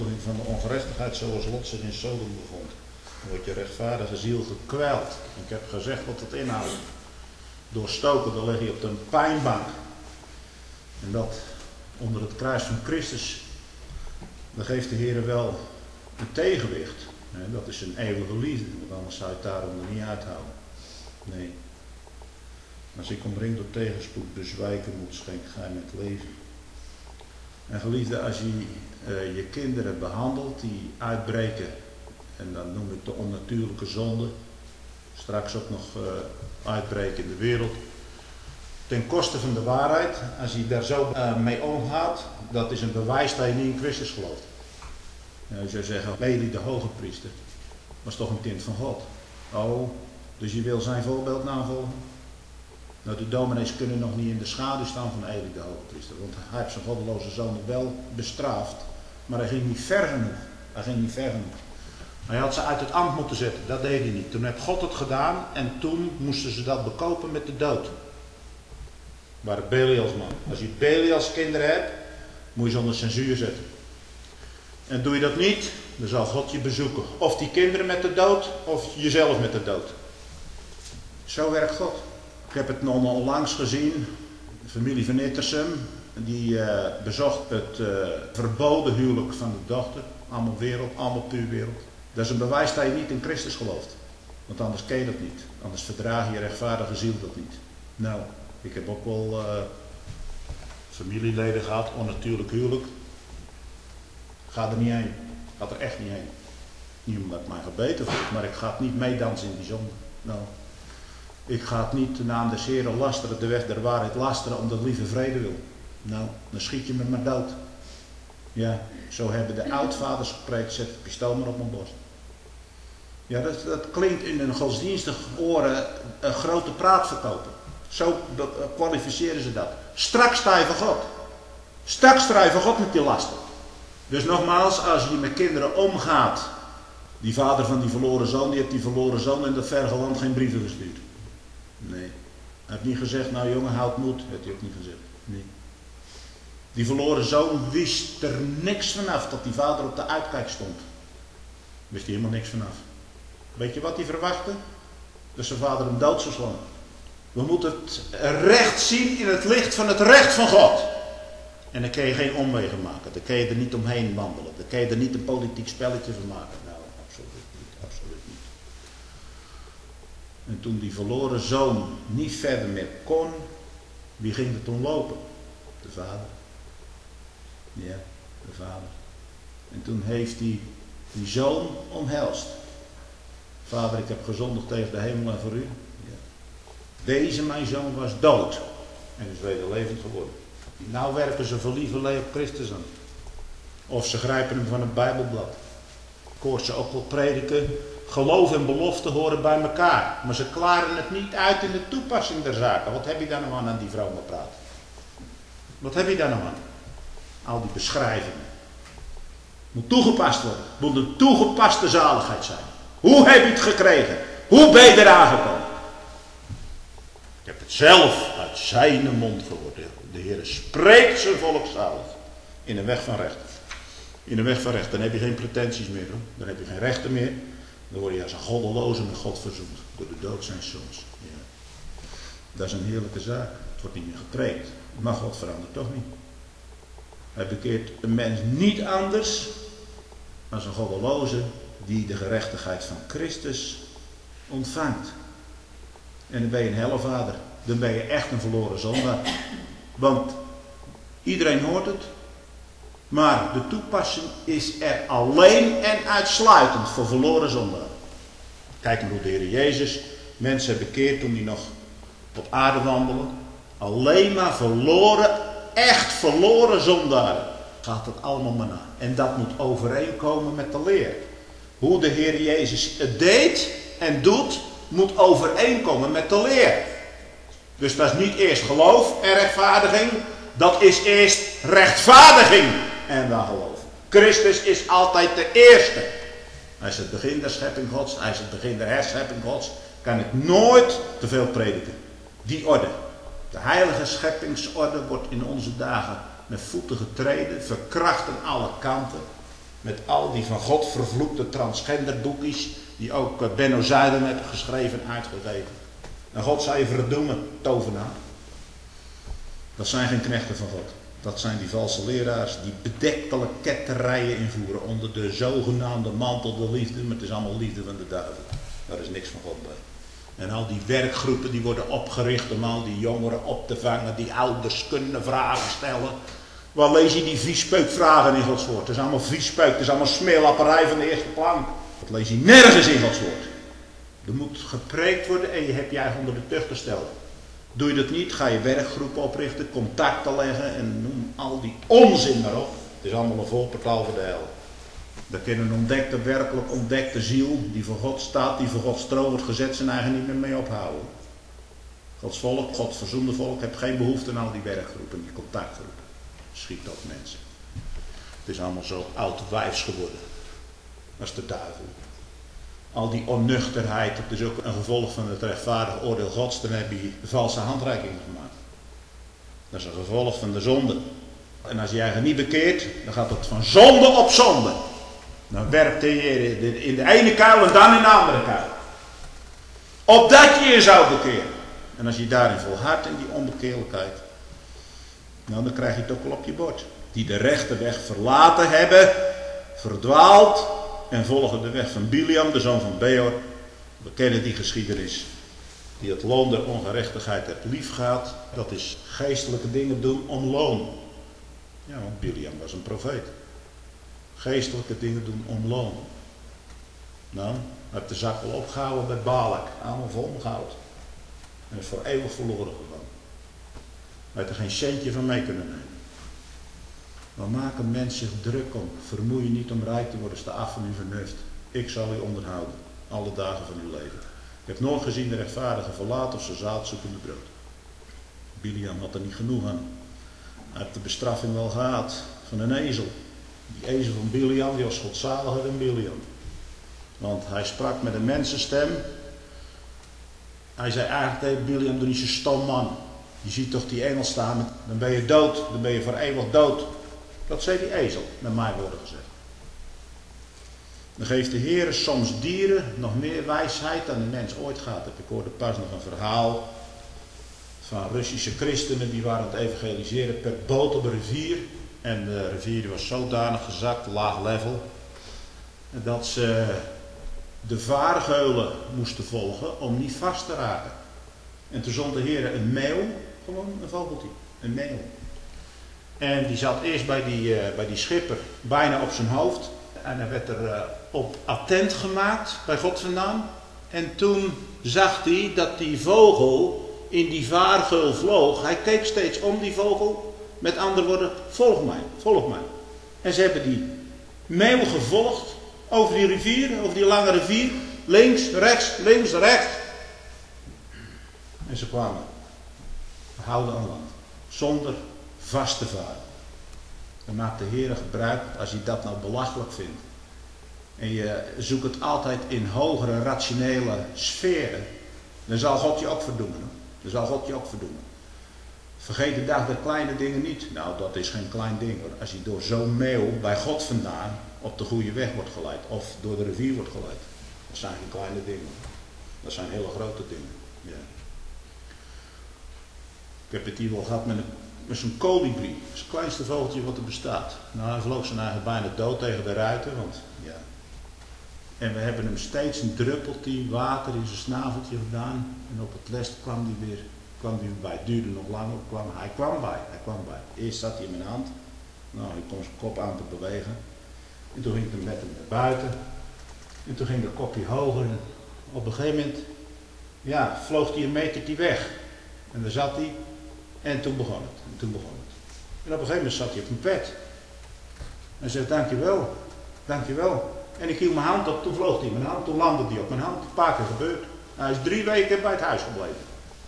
beschuldiging van de ongerechtigheid zoals Lot zich in Sodom bevond. Dan wordt je rechtvaardige ziel gekwijld. Ik heb gezegd wat het inhoudt. Doorstoken, dan lig je op de pijnbank. En dat onder het kruis van Christus, dan geeft de Heer wel een tegenwicht. Dat is een eeuwige liefde, want anders zou je het daaronder niet uithouden. Nee. Als ik omringd door tegenspoed bezwijken moet, schenk gij met leven. En geliefde, als je uh, je kinderen behandelt die uitbreken, en dan noem ik de onnatuurlijke zonde, straks ook nog uh, uitbreken in de wereld, ten koste van de waarheid, als je daar zo uh, mee omgaat, dat is een bewijs dat je niet in Christus gelooft. Je zou zeggen, Eli de hoge priester was toch een kind van God. Oh, dus je wil zijn voorbeeld navolgen? Nou, de dominees kunnen nog niet in de schaduw staan van Eli de hoge priester, want hij heeft zijn goddeloze zoon wel bestraft, maar hij ging niet ver genoeg. Hij ging niet ver genoeg. Hij had ze uit het ambt moeten zetten, dat deed hij niet. Toen heeft God het gedaan en toen moesten ze dat bekopen met de dood. Waar Belials man. Als je Belials kinderen hebt, moet je ze onder censuur zetten. En doe je dat niet, dan zal God je bezoeken. Of die kinderen met de dood, of jezelf met de dood. Zo werkt God. Ik heb het nog onlangs gezien, de familie van Ittersum, die uh, bezocht het uh, verboden huwelijk van de dochter. Allemaal wereld, allemaal puur wereld. Dat is een bewijs dat je niet in Christus gelooft. Want anders ken je dat niet. Anders verdraag je rechtvaardige ziel dat niet. Nou, ik heb ook wel uh, familieleden gehad, onnatuurlijk huwelijk. Ga er niet heen. Ga er echt niet heen. Niet omdat ik mij gebeten voel, maar ik ga het niet meedansen in die zonde. Nou, ik ga het niet de naam des Heren lasteren, de weg der waarheid lasteren, omdat ik liever vrede wil. Nou, dan schiet je me maar dood. Ja, zo hebben de oudvaders gepreekt, zet het pistool maar op mijn borst. Ja, dat, dat klinkt in een godsdienstig oren een grote praat verkopen. Zo kwalificeren ze dat. Straks sta je voor God. Straks sta je voor God met die lasten. Dus nogmaals, als je met kinderen omgaat, die vader van die verloren zoon, die heeft die verloren zoon in dat verre land geen brieven gestuurd. Nee. Hij heeft niet gezegd, nou jongen, houd moed. Heeft hij ook niet gezegd. Nee. Die verloren zoon wist er niks vanaf dat die vader op de uitkijk stond. Wist hij helemaal niks vanaf. Weet je wat hij verwachtte? Dat zijn vader hem dood zou slaan. We moeten het recht zien in het licht van het recht van God. En dan kun je geen omwegen maken. Dan kun je er niet omheen wandelen. Dan kun je er niet een politiek spelletje van maken. Nou, absoluut niet. Absoluut niet. En toen die verloren zoon niet verder meer kon, wie ging er toen lopen? De vader. Ja, de vader. En toen heeft hij die zoon omhelst. Vader, ik heb gezondigd tegen de hemel en voor u. Ja. Deze mijn zoon was dood en is wederlevend geworden. Nou werpen ze voor lieverlee op Christus aan. Of ze grijpen hem van het Bijbelblad. Ik hoor ze ook wel prediken. Geloof en belofte horen bij elkaar. Maar ze klaren het niet uit in de toepassing der zaken. Wat heb je daar nou aan aan die vrome praat? Wat heb je daar nou aan? Al die beschrijvingen. Moet toegepast worden. Moet een toegepaste zaligheid zijn. Hoe heb je het gekregen? Hoe ben je eraan gekomen? Ik heb het zelf uit zijn mond gehoord. De Heer spreekt zijn volk zalig. In een weg van recht. In een weg van recht. Dan heb je geen pretenties meer. Hoor. Dan heb je geen rechten meer. Dan word je als een goddeloze met God verzoend. Door de dood zijn soms. Ja. Dat is een heerlijke zaak. Het wordt niet meer gepreekt. Maar God verandert toch niet. Hij bekeert een mens niet anders dan een goddeloze die de gerechtigheid van Christus ontvangt. En dan ben je een hellevader. Dan ben je echt een verloren zondaar. Want iedereen hoort het. Maar de toepassing is er alleen en uitsluitend voor verloren zondaren. Kijk maar hoe de Heer Jezus mensen bekeert toen hij nog op aarde wandelde. Alleen maar verloren, echt verloren zondaren. Gaat het allemaal maar na. En dat moet overeenkomen met de leer. Hoe de Heer Jezus het deed en doet, moet overeenkomen met de leer. Dus dat is niet eerst geloof en rechtvaardiging. Dat is eerst rechtvaardiging en dan geloof. Christus is altijd de eerste. Hij is het begin der schepping Gods. Hij is het begin der herschepping Gods. Kan ik nooit te veel prediken. Die orde. De heilige scheppingsorde wordt in onze dagen met voeten getreden. Verkracht aan alle kanten. Met al die van God vervloekte transgenderboekjes die ook Benno Zuiden heeft geschreven en uitgegeven. En God zou je verdoemen, tovenaar. Dat zijn geen knechten van God. Dat zijn die valse leraars die bedektelijk ketterijen invoeren onder de zogenaamde mantel de liefde. Maar het is allemaal liefde van de duivel. Daar is niks van God bij. En al die werkgroepen die worden opgericht om al die jongeren op te vangen. Die ouders kunnen vragen stellen. Waar lees je die viespeukvragen in Gods woord? Het is allemaal viespeuk, het is allemaal smeerlapperij van de eerste plank. Dat lees je nergens in Gods woord. Er moet gepreekt worden en je hebt je eigen onder de tucht gesteld. Doe je dat niet, ga je werkgroepen oprichten, contacten leggen en noem al die onzin maar op. Het is allemaal een volportaal voor de hel. Daar kan een ontdekte, werkelijk ontdekte ziel, die voor God staat, die voor Gods troon wordt gezet, zijn eigen niet meer mee ophouden. Gods volk, Gods verzoende volk, heeft geen behoefte aan al die werkgroepen, die contactgroepen. Schiet op mensen. Het is allemaal zo oud wijfs geworden. Dat is de duivel. Al die onnuchterheid, dat is ook een gevolg van het rechtvaardige oordeel Gods. Dan heb je valse handreikingen gemaakt. Dat is een gevolg van de zonde. En als je je eigen niet bekeert, dan gaat het van zonde op zonde. Dan werpt de Heer in de ene kuil en dan in de andere kuil. Opdat je je zou bekeren. En als je daarin volhardt in die onbekeerlijkheid, nou, dan krijg je het ook wel op je bord. Die de rechte weg verlaten hebben, verdwaald en volgen de weg van Biliam, de zoon van Beor. We kennen die geschiedenis. Die het loon der ongerechtigheid heeft liefgehad. Dat is geestelijke dingen doen om loon. Ja, want Biliam was een profeet. Geestelijke dingen doen om loon. Nou, hij heeft de zak wel opgehouden bij Balak. Allemaal vol goud. En is voor eeuwig verloren gegaan. Hij heeft er geen centje van mee kunnen nemen. Waar maakt een mens zich druk om? Vermoei je niet om rijk te worden, sta af van uw vernuft. Ik zal u onderhouden, alle dagen van uw leven. Ik heb nooit gezien de rechtvaardige verlaten of zijn zaad zoekende brood. Biliam had er niet genoeg aan. Hij heeft de bestraffing wel gehad van een ezel. Die ezel van Biliam, die was godzaliger dan Biliam. Want hij sprak met een mensenstem. Hij zei eigenlijk tegen Biliam, doe niet zo stom man. Je ziet toch die engel staan, dan ben je dood, dan ben je voor eeuwig dood. Dat zei die ezel, met mijn woorden gezegd. Dan geeft de Heer soms dieren nog meer wijsheid dan de mens ooit gehad heeft. Ik hoorde pas nog een verhaal van Russische christenen die waren aan het evangeliseren per boot op een rivier. En de rivier was zodanig gezakt, laag level, dat ze de vaargeulen moesten volgen om niet vast te raken. En toen zond de Heer een meeuw, gewoon een vogeltje, een meeuw. En die zat eerst bij die, uh, bij die schipper bijna op zijn hoofd. En hij werd er uh, op attent gemaakt bij God vandaan. En toen zag hij dat die vogel in die vaargeul vloog. Hij keek steeds om die vogel. Met andere woorden, volg mij, volg mij. En ze hebben die meeuw gevolgd over die rivier, over die lange rivier. Links, rechts, links, rechts. En ze kwamen, houden aan land, zonder vast te varen. Dan maakt de Heer gebruik, als je dat nou belachelijk vindt. En je zoekt het altijd in hogere rationele sferen. Dan zal God je ook verdoemen. Dan zal God je ook verdoemen. Vergeet de dag de kleine dingen niet. Nou, dat is geen klein ding hoor. Als je door zo'n meeuw bij God vandaan op de goede weg wordt geleid. Of door de rivier wordt geleid. Dat zijn geen kleine dingen. Dat zijn hele grote dingen. Ja. Ik heb het hier wel gehad met, een, met zo'n kolibrie. Dat is het kleinste vogeltje wat er bestaat. Nou, hij vloog zijn eigen bijna dood tegen de ruiten. Want, ja. En we hebben hem steeds een druppeltje water in zijn snaveltje gedaan. En op het lest kwam hij weer, kwam hij bij. Het duurde nog langer. Kwam, hij kwam bij. Hij kwam bij. Eerst zat hij in mijn hand. Nou, ik kon zijn kop aan te bewegen. En toen ging ik met hem naar buiten. En toen ging de kopje hoger. En op een gegeven moment, ja, vloog hij een metertje weg. En daar zat hij. En toen begon het. En toen begon het. En op een gegeven moment zat hij op mijn pet. En zei, dankjewel. Dankjewel. En ik hield mijn hand op, toen vloog hij in mijn hand. Toen landde hij op mijn hand. Een paar keer gebeurd. Hij is drie weken bij het huis gebleven.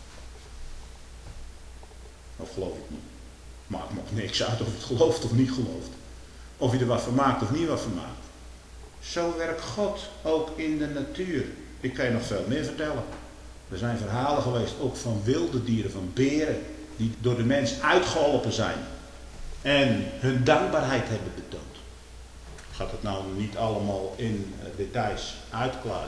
Of geloof ik niet. Maakt nog niks uit of je het gelooft of niet gelooft. Of je er wat van maakt of niet wat van maakt. Zo werkt God ook in de natuur. Ik kan je nog veel meer vertellen. Er zijn verhalen geweest, ook van wilde dieren, van beren, die door de mens uitgeholpen zijn. En hun dankbaarheid hebben betoond. Ik ga het nou niet allemaal in details uitklaren.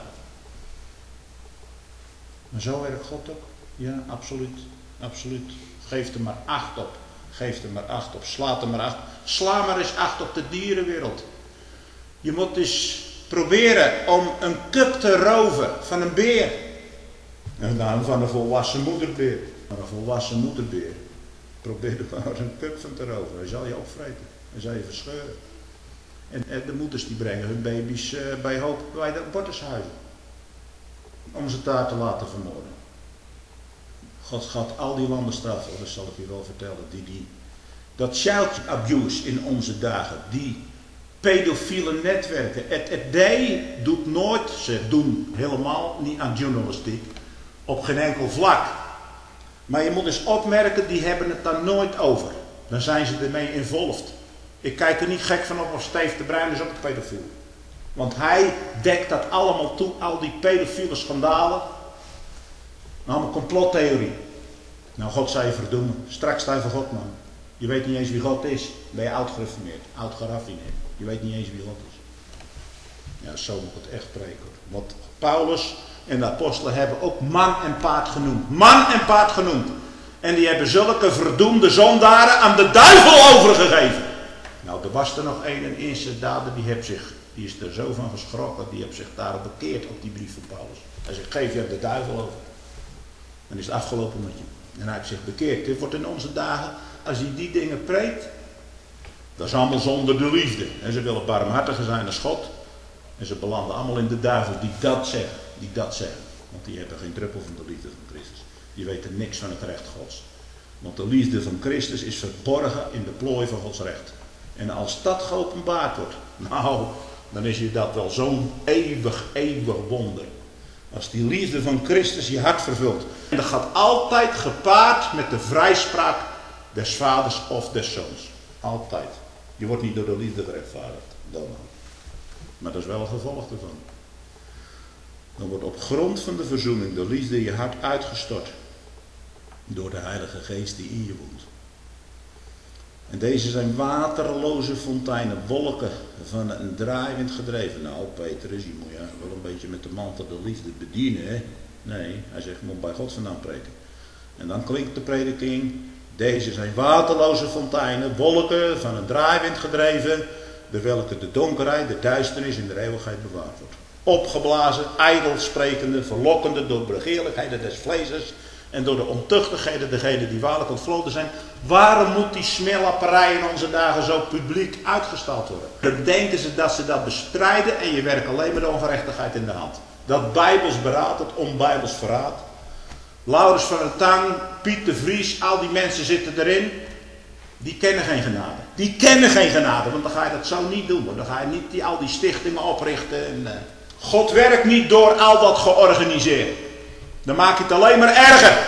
Maar zo werkt God ook. Ja, absoluut. Absoluut. Geef er maar acht op. Geef er maar acht op. Slaat er maar acht. Sla maar eens acht op de dierenwereld. Je moet eens proberen om een kup te roven van een beer. En dan van een volwassen moederbeer. Maar een volwassen moederbeer. Probeer er maar een kup van te roven. Hij zal je opvreten. Hij zal je verscheuren. En, en de moeders die brengen hun baby's uh, bij hoop bij de abortushuizen. Om ze daar te laten vermoorden. God gaat al die landen straffen, dat zal ik u wel vertellen. Die, die, dat child abuse in onze dagen, die pedofiele netwerken. Het E D doet nooit, ze doen helemaal niet aan journalistiek, op geen enkel vlak. Maar je moet eens opmerken, die hebben het daar nooit over. Dan zijn ze ermee involved. Ik kijk er niet gek van op of Steve de Bruin is ook een pedofiel. Want hij dekt dat allemaal toe, al die pedofiele schandalen. Allemaal complottheorie. Nou, God zal je verdoemen. Straks sta je voor God, man. Je weet niet eens wie God is. Ben je oud gereformeerd, oud geraffineerd. Je weet niet eens wie God is. Ja, zo moet het echt preken. Want Paulus en de apostelen hebben ook man en paard genoemd. Man en paard genoemd. En die hebben zulke verdoemde zondaren aan de duivel overgegeven. Nou, er was er nog een, een eerste dader, die, heeft zich, die is er zo van geschrokken. Die heeft zich daar bekeerd op die brief van Paulus. Hij zegt, geef je de duivel over. Dan is het afgelopen met je. En hij heeft zich bekeerd. Dit wordt in onze dagen, als je die dingen preekt, dat is allemaal zonder de liefde. En ze willen barmhartiger zijn als God. En ze belanden allemaal in de duivel die dat zeggen. Die dat zeggen. Want die hebben geen druppel van de liefde van Christus. Die weten niks van het recht Gods. Want de liefde van Christus is verborgen in de plooi van Gods recht. En als dat geopenbaard wordt, nou, dan is je dat wel zo'n eeuwig, eeuwig wonder. Als die liefde van Christus je hart vervult. En dat gaat altijd gepaard met de vrijspraak des vaders of des zoons. Altijd. Je wordt niet door de liefde gerechtvaardigd. Dan ook. Maar dat is wel een gevolg ervan. Dan wordt op grond van de verzoening de liefde in je hart uitgestort. Door de Heilige Geest die in je woont. En deze zijn waterloze fonteinen, wolken van een draaiwind gedreven. Nou, Petrus, je moet je wel een beetje met de mantel de liefde bedienen, hè? Nee, hij zegt, je moet bij God vandaan preken. En dan klinkt de prediking, deze zijn waterloze fonteinen, wolken van een draaiwind gedreven, door welke de donkerheid, de duisternis in de eeuwigheid bewaard wordt. Opgeblazen, ijdel sprekende, verlokkende door de begeerlijkheden des vleeses en door de ontuchtigheden, degenen die waarlijk ontvloden zijn. Waarom moet die smeerlapperij in onze dagen zo publiek uitgestald worden? Dan denken ze dat ze dat bestrijden en je werkt alleen met de ongerechtigheid in de hand. Dat bijbels beraad, het onbijbels verraad. Laurens van der Tang, Piet de Vries, al die mensen zitten erin. Die kennen geen genade. Die kennen geen genade, want dan ga je dat zo niet doen. Dan ga je niet die, al die stichtingen oprichten. En, uh, God werkt niet door al dat georganiseerd. Dan maak je het alleen maar erger.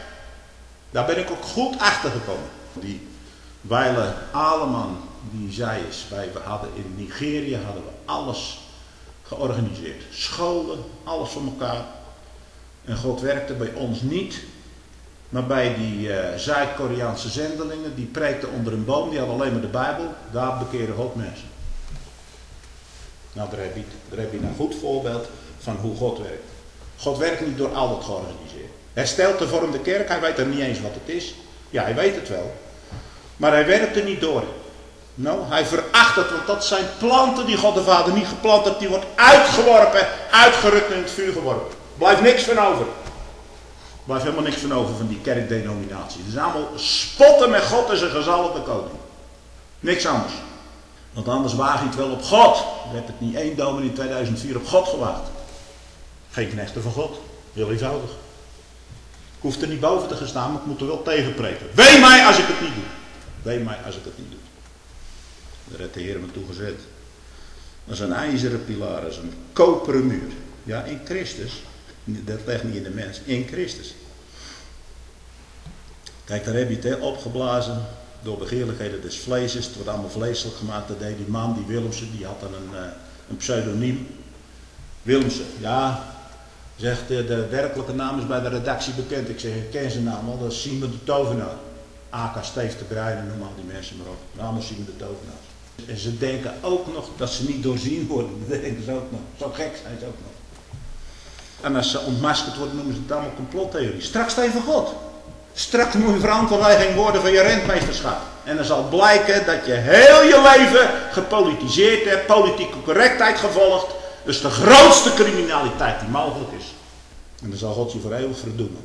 Daar ben ik ook goed achter gekomen. Die Weile Aleman, die zei eens, wij we hadden in Nigeria hadden we alles georganiseerd. Scholen, alles voor elkaar. En God werkte bij ons niet. Maar bij die uh, Zuid-Koreaanse zendelingen, die preekten onder een boom, die hadden alleen maar de Bijbel. Daar bekeerde God mensen. Nou, daar heb je, daar heb je een goed voorbeeld van hoe God werkt. God werkt niet door al dat georganiseerd. Hij stelt de vorm de kerk, hij weet er niet eens wat het is. Ja, hij weet het wel. Maar hij werkt er niet door. Nou, hij veracht het, want dat zijn planten die God de Vader niet geplant heeft. Die wordt uitgeworpen, uitgerukt en in het vuur geworpen. Blijft niks van over. Blijft helemaal niks van over van die kerkdenominatie. Het is allemaal spotten met God en zijn gezalfde koning. Niks anders. Want anders waag je het wel op God. Je hebt het niet één dominee in tweeduizend vier op God gewaagd. Geen knechten van God. Heel eenvoudig. Ik hoef er niet boven te gaan staan, maar ik moet er wel tegen preken. Wee mij als ik het niet doe. Wee mij als ik het niet doe. Daar heeft de Heer me toe gezet. Dat is een ijzeren pilaar, dat is een koperen muur. Ja, in Christus. Dat ligt niet in de mens, in Christus. Kijk, daar heb je het he, opgeblazen door begeerlijkheden des vleeses. Het wordt allemaal vleeselijk gemaakt. Dat deed die man, die Willemsen, die had dan een, uh, een pseudoniem. Willemsen, ja, zegt de, de werkelijke naam is bij de redactie bekend. Ik zeg, ik ken zijn naam al, dat is Simon de Tovenaar. A K Steve de Bruin en noem al die mensen maar op. Allemaal Simon de Tovenaar. En ze denken ook nog dat ze niet doorzien worden. Dat denken ze ook nog. Zo gek zijn ze ook nog. En als ze ontmaskerd worden, noemen ze het allemaal complottheorie. Straks sta je voor God. Straks moet je verantwoording worden van je rentmeesterschap. En dan zal blijken dat je heel je leven gepolitiseerd hebt, politieke correctheid gevolgd. Dus de grootste criminaliteit die mogelijk is. En dan zal God je voor eeuwig verdoemen.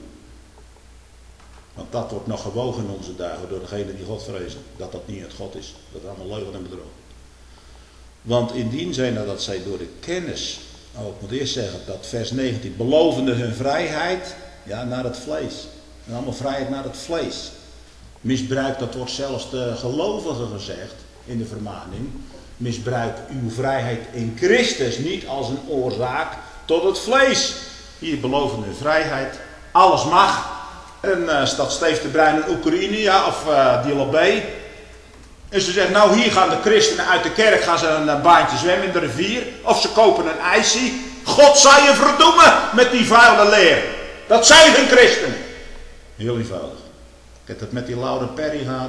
Want dat wordt nog gewogen in onze dagen door degenen die God vrezen. Dat dat niet het God is. Dat is allemaal leugen en bedrog. Want indien zij nadat zij door de kennis, nou ik moet eerst zeggen dat vers negentien, belovende hun vrijheid, ja naar het vlees. En allemaal vrijheid naar het vlees. Misbruik, dat wordt zelfs de gelovigen gezegd in de vermaning. Misbruik uw vrijheid in Christus niet als een oorzaak tot het vlees. Hier belovende hun vrijheid. Alles mag. En uh, staat Steve de Bruin in Oekraïne, ja, of uh, die Labé. En ze zegt, nou hier gaan de christenen uit de kerk, gaan ze een baantje zwemmen in de rivier. Of ze kopen een ijsie. God zal je verdoemen met die vuile leer. Dat zijn geen christenen. Heel eenvoudig. Ik heb het met die Laura Perry gehad.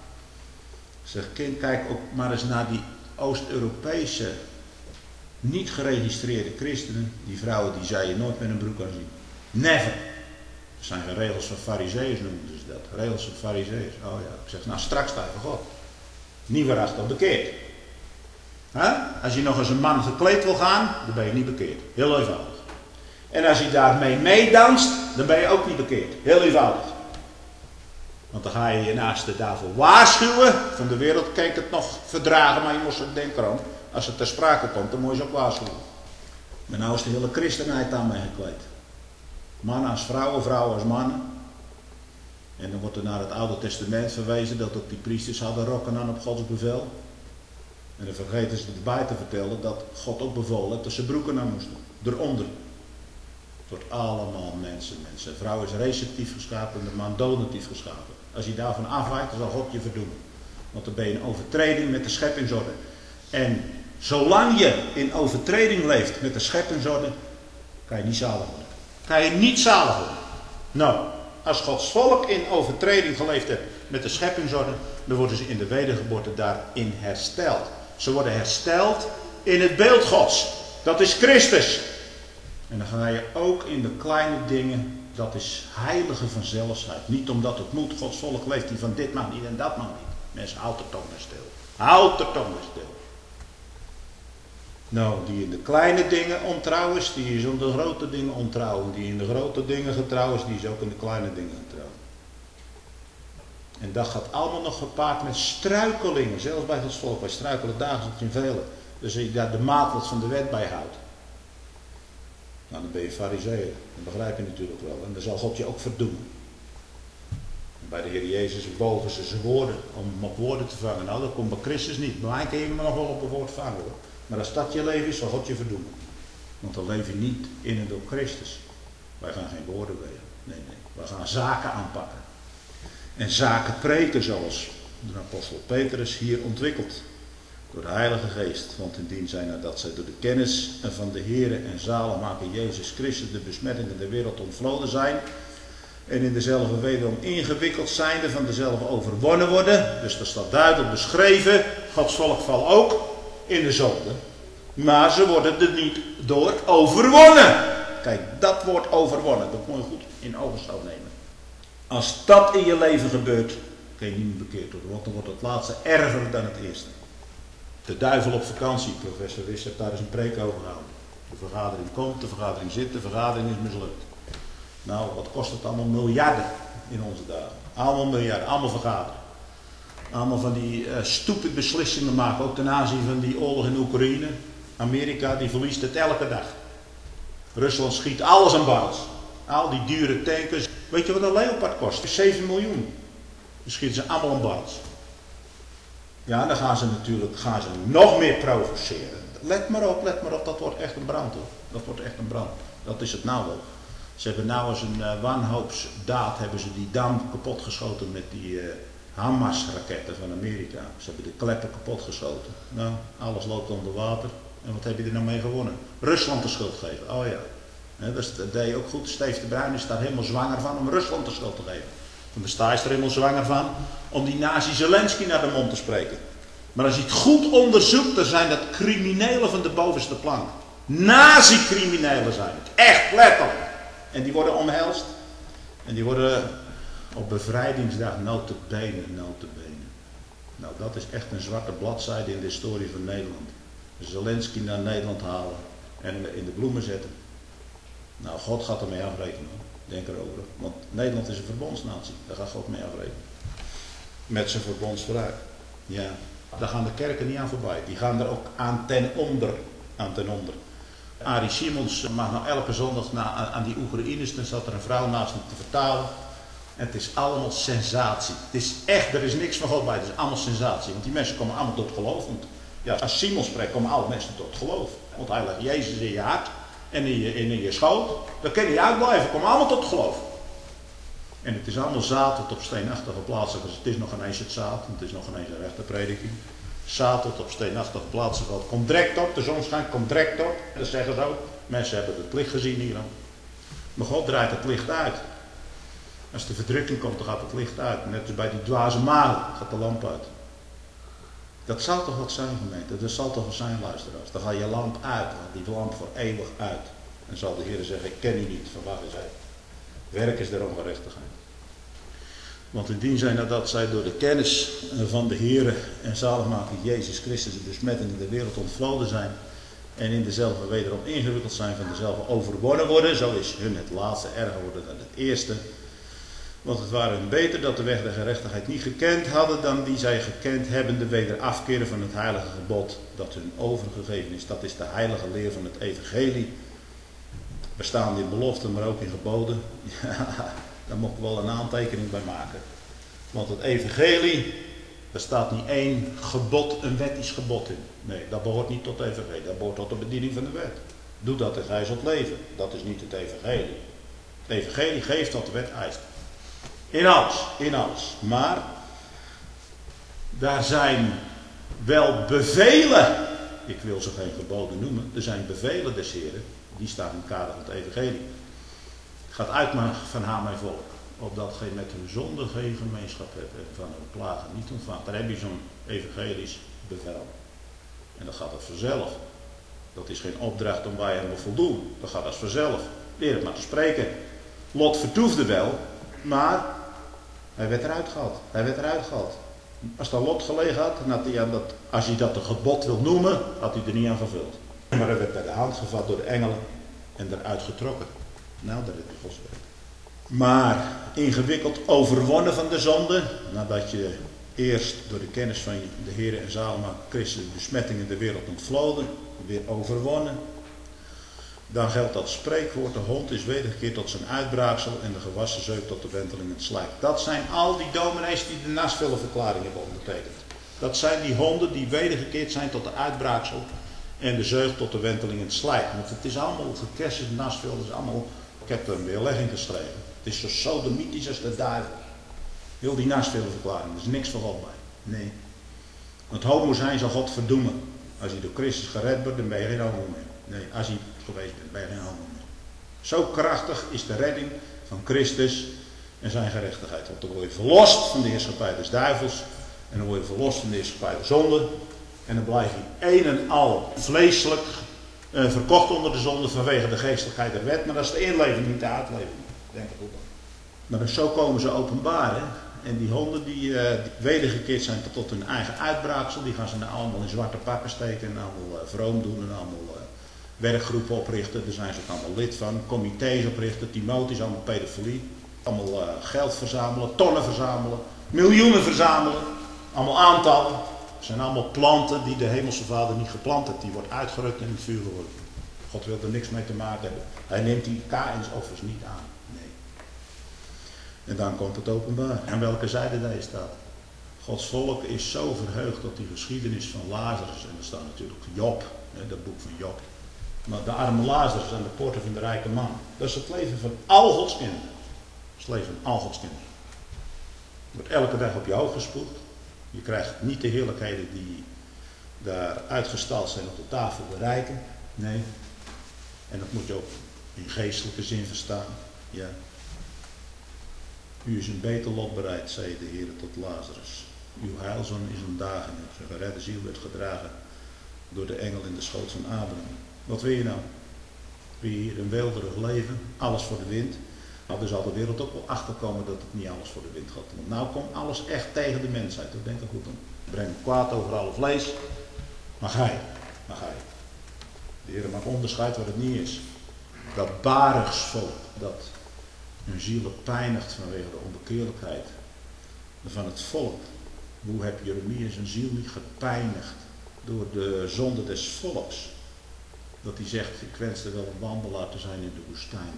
Ik zeg, kind, kijk ook maar eens naar die Oost-Europese, niet geregistreerde christenen. Die vrouwen, die zou je nooit met een broek kan zien. Never. Dat zijn geen regels van farizeeërs noemen ze dat. Regels van farizeeërs. Oh ja, ik zeg, nou straks sta je voor God. Niet waarachtig dan bekeerd. Huh? Als je nog eens een man gekleed wil gaan, dan ben je niet bekeerd. Heel eenvoudig. En als je daarmee meedanst, dan ben je ook niet bekeerd. Heel eenvoudig. Want dan ga je je naaste daarvoor waarschuwen. Van de wereld kan ik het nog verdragen, maar je moest het denken erom. Als het ter sprake komt, dan moet je ze ook waarschuwen. Maar nou is de hele christenheid daarmee gekleed. Mannen als vrouwen, vrouwen als mannen. En dan wordt er naar het Oude Testament verwezen dat ook die priesters hadden rokken aan op Gods bevel. En dan vergeten ze erbij te vertellen dat God ook bevolen heeft dat ze broeken aan moesten. Eronder. Het wordt allemaal mensen, mensen. De vrouw is receptief geschapen en de man donatief geschapen. Als je daarvan afwijkt, dan zal God je verdoemen. Want dan ben je in overtreding met de scheppingsorde. En zolang je in overtreding leeft met de scheppingsorde, kan je niet zalig worden. Kan je niet zalig worden. Nou, als Gods volk in overtreding geleefd heeft met de scheppingsorde, dan worden ze in de wedergeboorte daarin hersteld. Ze worden hersteld in het beeld Gods. Dat is Christus. En dan ga je ook in de kleine dingen, dat is heilige vanzelfsheid. Niet omdat het moet, Gods volk leeft die van dit mag niet en dat mag niet. Mensen, houd de tong maar stil. Houd de tong maar stil. Nou, die in de kleine dingen ontrouw is, die is in de grote dingen ontrouw. En die in de grote dingen getrouw is, die is ook in de kleine dingen getrouw. En dat gaat allemaal nog gepaard met struikelingen. Zelfs bij Gods volk, wij struikelen dagelijks in velen. Dus als je daar de maatlat van de wet bij houdt. Nou, dan ben je farizeeër. Dat begrijp je natuurlijk wel. En dan zal God je ook verdoemen. En bij de Heer Jezus boven ze zijn woorden, om hem op woorden te vangen. Nou, dat komt bij Christus niet. Maar hij kan je nog wel op een woord vangen hoor. Maar als dat je leven is, zal God je verdoemen. Want dan leef je niet in en door Christus. Wij gaan geen woorden wegen. Nee, nee. Wij gaan zaken aanpakken. En zaken preken zoals de apostel Petrus hier ontwikkelt. Door de Heilige Geest. Want indien zij nadat zij door de kennis van de Heere en zaligmaker Jezus Christus de besmettingen der wereld ontvloden zijn. En in dezelfde wederom ingewikkeld zijnde van dezelfde overwonnen worden. Dus dat staat duidelijk beschreven. Gods volk valt ook in de zonde. Maar ze worden er niet door overwonnen. Kijk, dat wordt overwonnen. Dat moet je goed in ogenschouw nemen. Als dat in je leven gebeurt, kun je niet meer bekeerd worden. Want dan wordt het laatste erger dan het eerste. De duivel op vakantie, professor Wiss heeft daar eens een preek over gehouden. De vergadering komt, de vergadering zit, de vergadering is mislukt. Nou, wat kost het allemaal? Miljarden in onze dagen. Allemaal miljarden, allemaal vergaderen. Allemaal van die uh, stupid beslissingen maken, ook ten aanzien van die oorlog in Oekraïne. Amerika, die verliest het elke dag. Rusland schiet alles aan barrels. Al die dure tankers. Weet je wat een Leopard kost? zeven miljoen. Dan schieten ze allemaal aan barrels. Ja, dan gaan ze natuurlijk gaan ze nog meer provoceren. Let maar op, let maar op, dat wordt echt een brand hoor. Dat wordt echt een brand. Dat is het nou wel. Ze hebben nou als een uh, wanhoopsdaad hebben ze die dam kapotgeschoten met die uh, Hamas-raketten van Amerika. Ze hebben de kleppen kapotgeschoten. Nou, alles loopt onder water. En wat heb je er nou mee gewonnen? Rusland de schuld geven. Oh ja. He, dat deed je ook goed. Steve de Bruin is daar helemaal zwanger van om Rusland de schuld te geven. En de sta is er helemaal zwanger van om die nazi Zelensky naar de mond te spreken. Maar als je het goed onderzoekt, dan zijn dat criminelen van de bovenste plank. Nazi-criminelen zijn het. Echt, letterlijk. En die worden omhelst. En die worden op bevrijdingsdag notabene, notabene. Nou, dat is echt een zwarte bladzijde in de historie van Nederland. Zelensky naar Nederland halen en in de bloemen zetten. Nou, God gaat ermee afrekenen. Denk erover. Want Nederland is een verbondsnatie. Daar gaat God mee afrekenen. Met zijn verbondsvraag. Ja. Daar gaan de kerken niet aan voorbij. Die gaan er ook aan ten onder. Aan ten onder. Arie Simons mag nou elke zondag na, aan die Oekraïners. Dan zat er een vrouw naast hem te vertalen. En het is allemaal sensatie. Het is echt, er is niks van God bij. Het is allemaal sensatie. Want die mensen komen allemaal tot geloof. Want ja, als Simons spreekt, komen alle mensen tot geloof. Want hij legt Jezus in je hart. En in je, in je schoot. Dan kun je uitblijven. Komen allemaal tot geloof. En het is allemaal zaad tot op steenachtige plaatsen. Dus het is nog ineens het zaad. Het is nog ineens een rechte prediking. Zaad tot op steenachtige plaatsen. Het komt direct op. De zon schijnt, komt direct op. Dat zeggen ze ook. Mensen hebben het licht gezien hier dan. Maar God draait het licht uit. Als de verdrukking komt, dan gaat het licht uit. Net als bij die dwaze maagd gaat de lamp uit. Dat zal toch wat zijn, gemeente? Dat zal toch wat zijn, luisteraars? Dan gaat je lamp uit. Dan gaat die lamp voor eeuwig uit. En zal de Heer zeggen, ik ken u niet. Van waar is hij? Werk is der ongerechtigheid. Want indien zij nadat zij door de kennis van de Heer en zaligmaker Jezus Christus de besmetting in de wereld ontvloden zijn. En in dezelfde wederom ingewikkeld zijn van dezelfde overwonnen worden. Zo is hun het laatste erger worden dan het eerste. Want het waren hun beter dat de weg der gerechtigheid niet gekend hadden, dan die zij gekend hebben, de weder afkeren van het heilige gebod dat hun overgegeven is. Dat is de heilige leer van het evangelie. Bestaande in beloften, maar ook in geboden. Ja, daar moet ik wel een aantekening bij maken. Want het evangelie, er staat niet één gebod, een wettisch gebod in. Nee, dat behoort niet tot het evangelie. Dat behoort tot de bediening van de wet. Doe dat en gij zult leven. Dat is niet het evangelie. Het evangelie geeft wat de wet eist. In alles, in alles. Maar daar zijn wel bevelen. Ik wil ze geen geboden noemen. Er zijn bevelen des Heren. Die staan in het kader van het evangelie. Gaat uit maar van haar mijn volk. Opdat gij met hun zonde geen gemeenschap hebt. En van hun plagen niet ontvangt. Daar heb je zo'n evangelisch bevel. En dat gaat het vanzelf. Dat is geen opdracht om wij hem te voldoen. Dat gaat als vanzelf. Leer het maar te spreken. Lot vertoefde wel. Maar hij werd eruit gehaald. Hij werd eruit gehaald. Als dat Lot gelegen had, dan had hij aan dat, als hij dat een gebod wil noemen, had hij er niet aan vervuld. Maar hij werd bij de hand gevat door de engelen en eruit getrokken. Nou, dat is Gods werk. Maar ingewikkeld overwonnen van de zonde, nadat je eerst door de kennis van de Heer en zaligmaker Christus de besmetting in de wereld ontvloden, weer overwonnen. Dan geldt dat spreekwoord, de hond is wedergekeerd tot zijn uitbraaksel en de gewassen zeuk tot de wenteling in het slijk. Dat zijn al die dominees die de Nasville-verklaring hebben ondertekend. Dat zijn die honden die wedergekeerd zijn tot de uitbraaksel en de zeug tot de wenteling in het slijk. Want het is allemaal gekerst, de Nasville is allemaal, ik heb er een weerlegging geschreven. Het is zo sodomitisch als de duivel. Heel die Nasville-verklaring, er is niks van God bij. Nee. Want homo zijn zal God verdoemen. Als je door Christus gered wordt, dan ben je geen homo meer. Nee, als je geweest bent, ben je geen homo meer. Zo krachtig is de redding van Christus en zijn gerechtigheid. Want dan word je verlost van de heerschappij des duivels. En dan word je verlost van de heerschappij der zonde. En dan blijf je een en al vleeselijk uh, verkocht onder de zonde vanwege de geestelijkheid der wet. Maar dat is de inleving, niet de uitleving. Denk ik ook. Maar dus zo komen ze openbaar. Hè? En die honden die, uh, die wedergekeerd zijn tot, tot hun eigen uitbraaksel. Die gaan ze nou allemaal in zwarte pakken steken. En allemaal uh, vroom doen. En allemaal uh, werkgroepen oprichten. Daar zijn ze ook allemaal lid van. Comité's oprichten. Timotheus, allemaal pedofilie. Allemaal uh, geld verzamelen. Tonnen verzamelen. Miljoenen verzamelen. Allemaal aantallen. Het zijn allemaal planten die de hemelse vader niet geplant heeft. Die wordt uitgerukt en in het vuur geworpen. God wil er niks mee te maken hebben. Hij neemt die Kaïnsoffers niet aan. Nee. En dan komt het openbaar. Aan welke zijde daar staat. Gods volk is zo verheugd tot die geschiedenis van Lazarus. En er staat natuurlijk Job. Hè, dat boek van Job. Maar de arme Lazarus aan de poorten van de rijke man. Dat is het leven van al Gods kinderen. Dat is het leven van al Gods kinderen. Je wordt elke dag op je hoofd gespoeld. Je krijgt niet de heerlijkheden die daar uitgestald zijn op de tafel de rijken. Nee. En dat moet je ook in geestelijke zin verstaan. Ja. U is een beter lot bereid, zei de Heer tot Lazarus. Uw heilzoon is een dagen. Zijn geredde ziel werd gedragen door de engel in de schoot van Abraham. Wat wil je nou? Wil je hier een weelderig leven? Alles voor de wind? Nou, er zal de wereld ook wel achterkomen dat het niet alles voor de wind gaat. Want nou komt alles echt tegen de mensheid. Dat denk ik goed om. Breng kwaad over alle vlees. Maar gij, maar gij. De Heer maakt onderscheid wat het niet is. Dat barigsvolk, dat hun zielen pijnigt vanwege de onbekeerlijkheid van het volk. Hoe heb Jeremia zijn ziel niet gepijnigd door de zonde des volks? Dat hij zegt, ik wenste wel een wandelaar te zijn in de woestijn.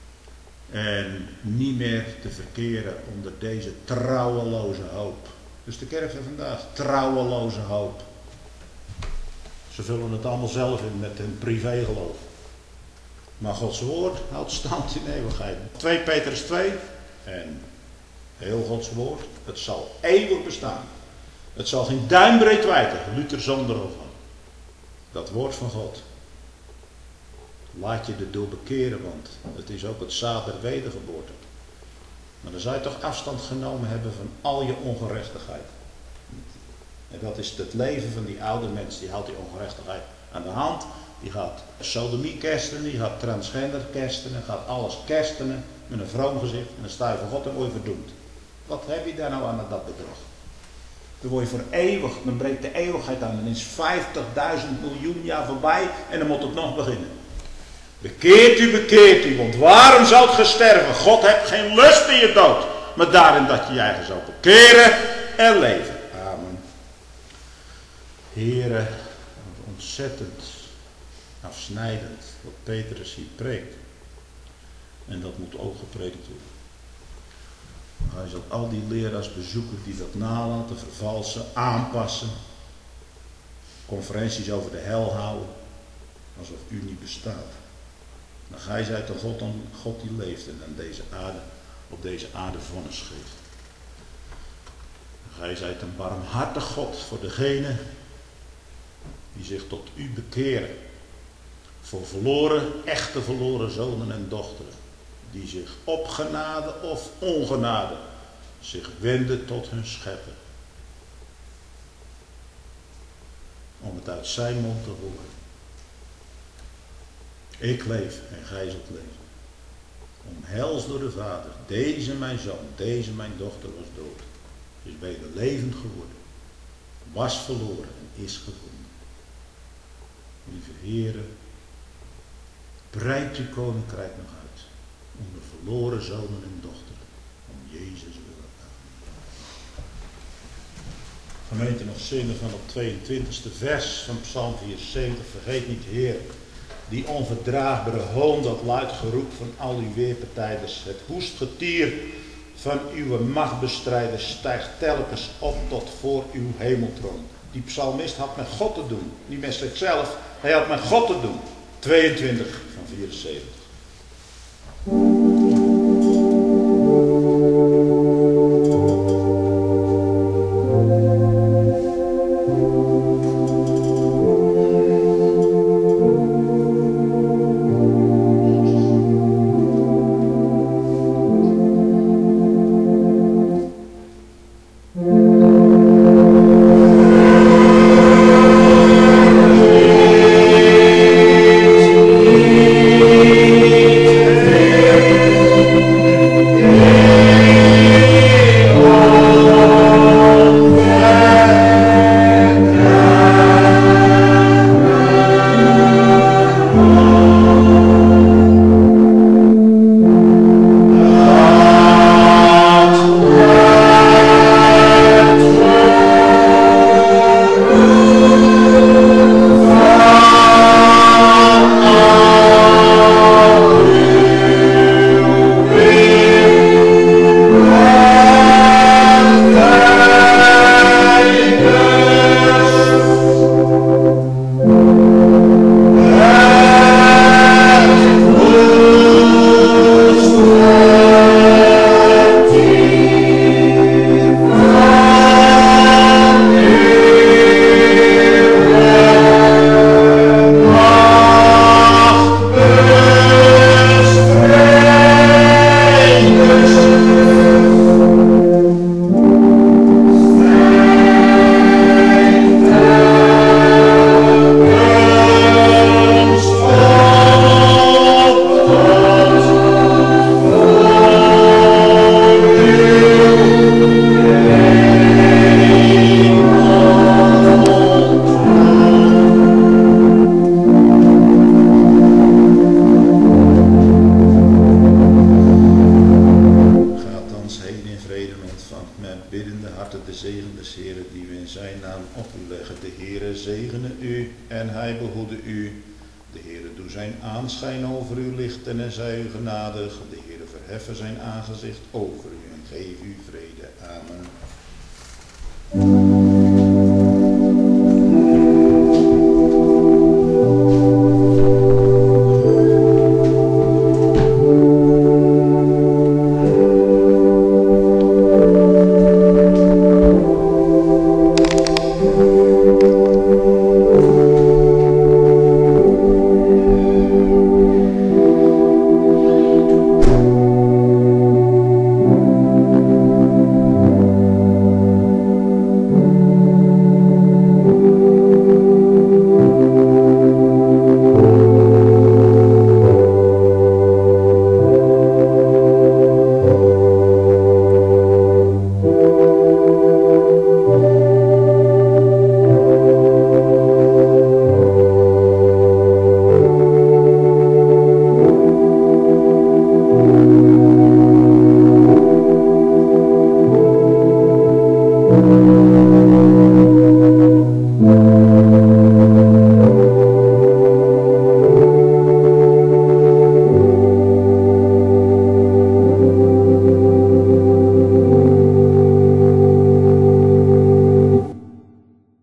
En niet meer te verkeren onder deze trouweloze hoop. Dus de kerk van vandaag, trouweloze hoop. Ze vullen het allemaal zelf in met hun privégeloof. Maar Gods woord houdt stand in eeuwigheid. twee Petrus twee. En heel Gods woord, het zal eeuwig bestaan. Het zal geen duimbreed wijken. Luther zonder over. Dat woord van God. Laat je erdoor bekeren, want het is ook het zaad der wedergeboorte. Maar dan zou je toch afstand genomen hebben van al je ongerechtigheid. En dat is het leven van die oude mens, die houdt die ongerechtigheid aan de hand. Die gaat sodomie kerstenen, die gaat transgender kerstenen, gaat alles kerstenen met een vroom gezicht. En dan sta je voor God en word je verdoemd. Wat heb je daar nou aan dat bedrog? Dan word je voor eeuwig, dan breekt de eeuwigheid aan. Dan is vijftigduizend miljoen jaar voorbij en dan moet het nog beginnen. Bekeert u, bekeert u, want waarom zou het sterven? God heeft geen lust in je dood, maar daarin dat je je eigen zou bekeren en leven. Amen. Heere, ontzettend afsnijdend wat Petrus hier preekt. En dat moet ook gepredikt worden. Hij zal al die leraars bezoeken die dat nalaten, vervalsen, aanpassen. Conferenties over de hel houden, alsof u niet bestaat. Maar gij zijt een God, een God die leeft en aan deze aarde, op deze aarde vonnis geeft. Gij zijt een barmhartig God voor degenen die zich tot u bekeren. Voor verloren, echte verloren zonen en dochteren. Die zich op genade of ongenade zich wenden tot hun schepper. Om het uit zijn mond te horen. Ik leef en gij zult leven. Omhels door de Vader. Deze mijn zoon, deze mijn dochter was dood. Is weder levend geworden. Was verloren en is gevonden. Lieve Heere, breidt uw koninkrijk nog uit. Om de verloren zonen en dochteren. Om Jezus willen. Gemeente, nog zingen van het tweeëntwintigste vers van Psalm vierenzeventig. Vergeet niet, Heer, die onverdraagbare hoon, dat luid geroep van al uw weerpartijders. Het hoestgetier van uw machtbestrijders stijgt telkens op tot voor uw hemeltroon. Die psalmist had met God te doen, niet met zichzelf, hij had met God te doen. tweeëntwintig van vierenzeventig. Thank you. doe zijn aanschijn over u lichten en zij u genadig. De Heere verheffen zijn aangezicht over u en geef u vrede. Amen.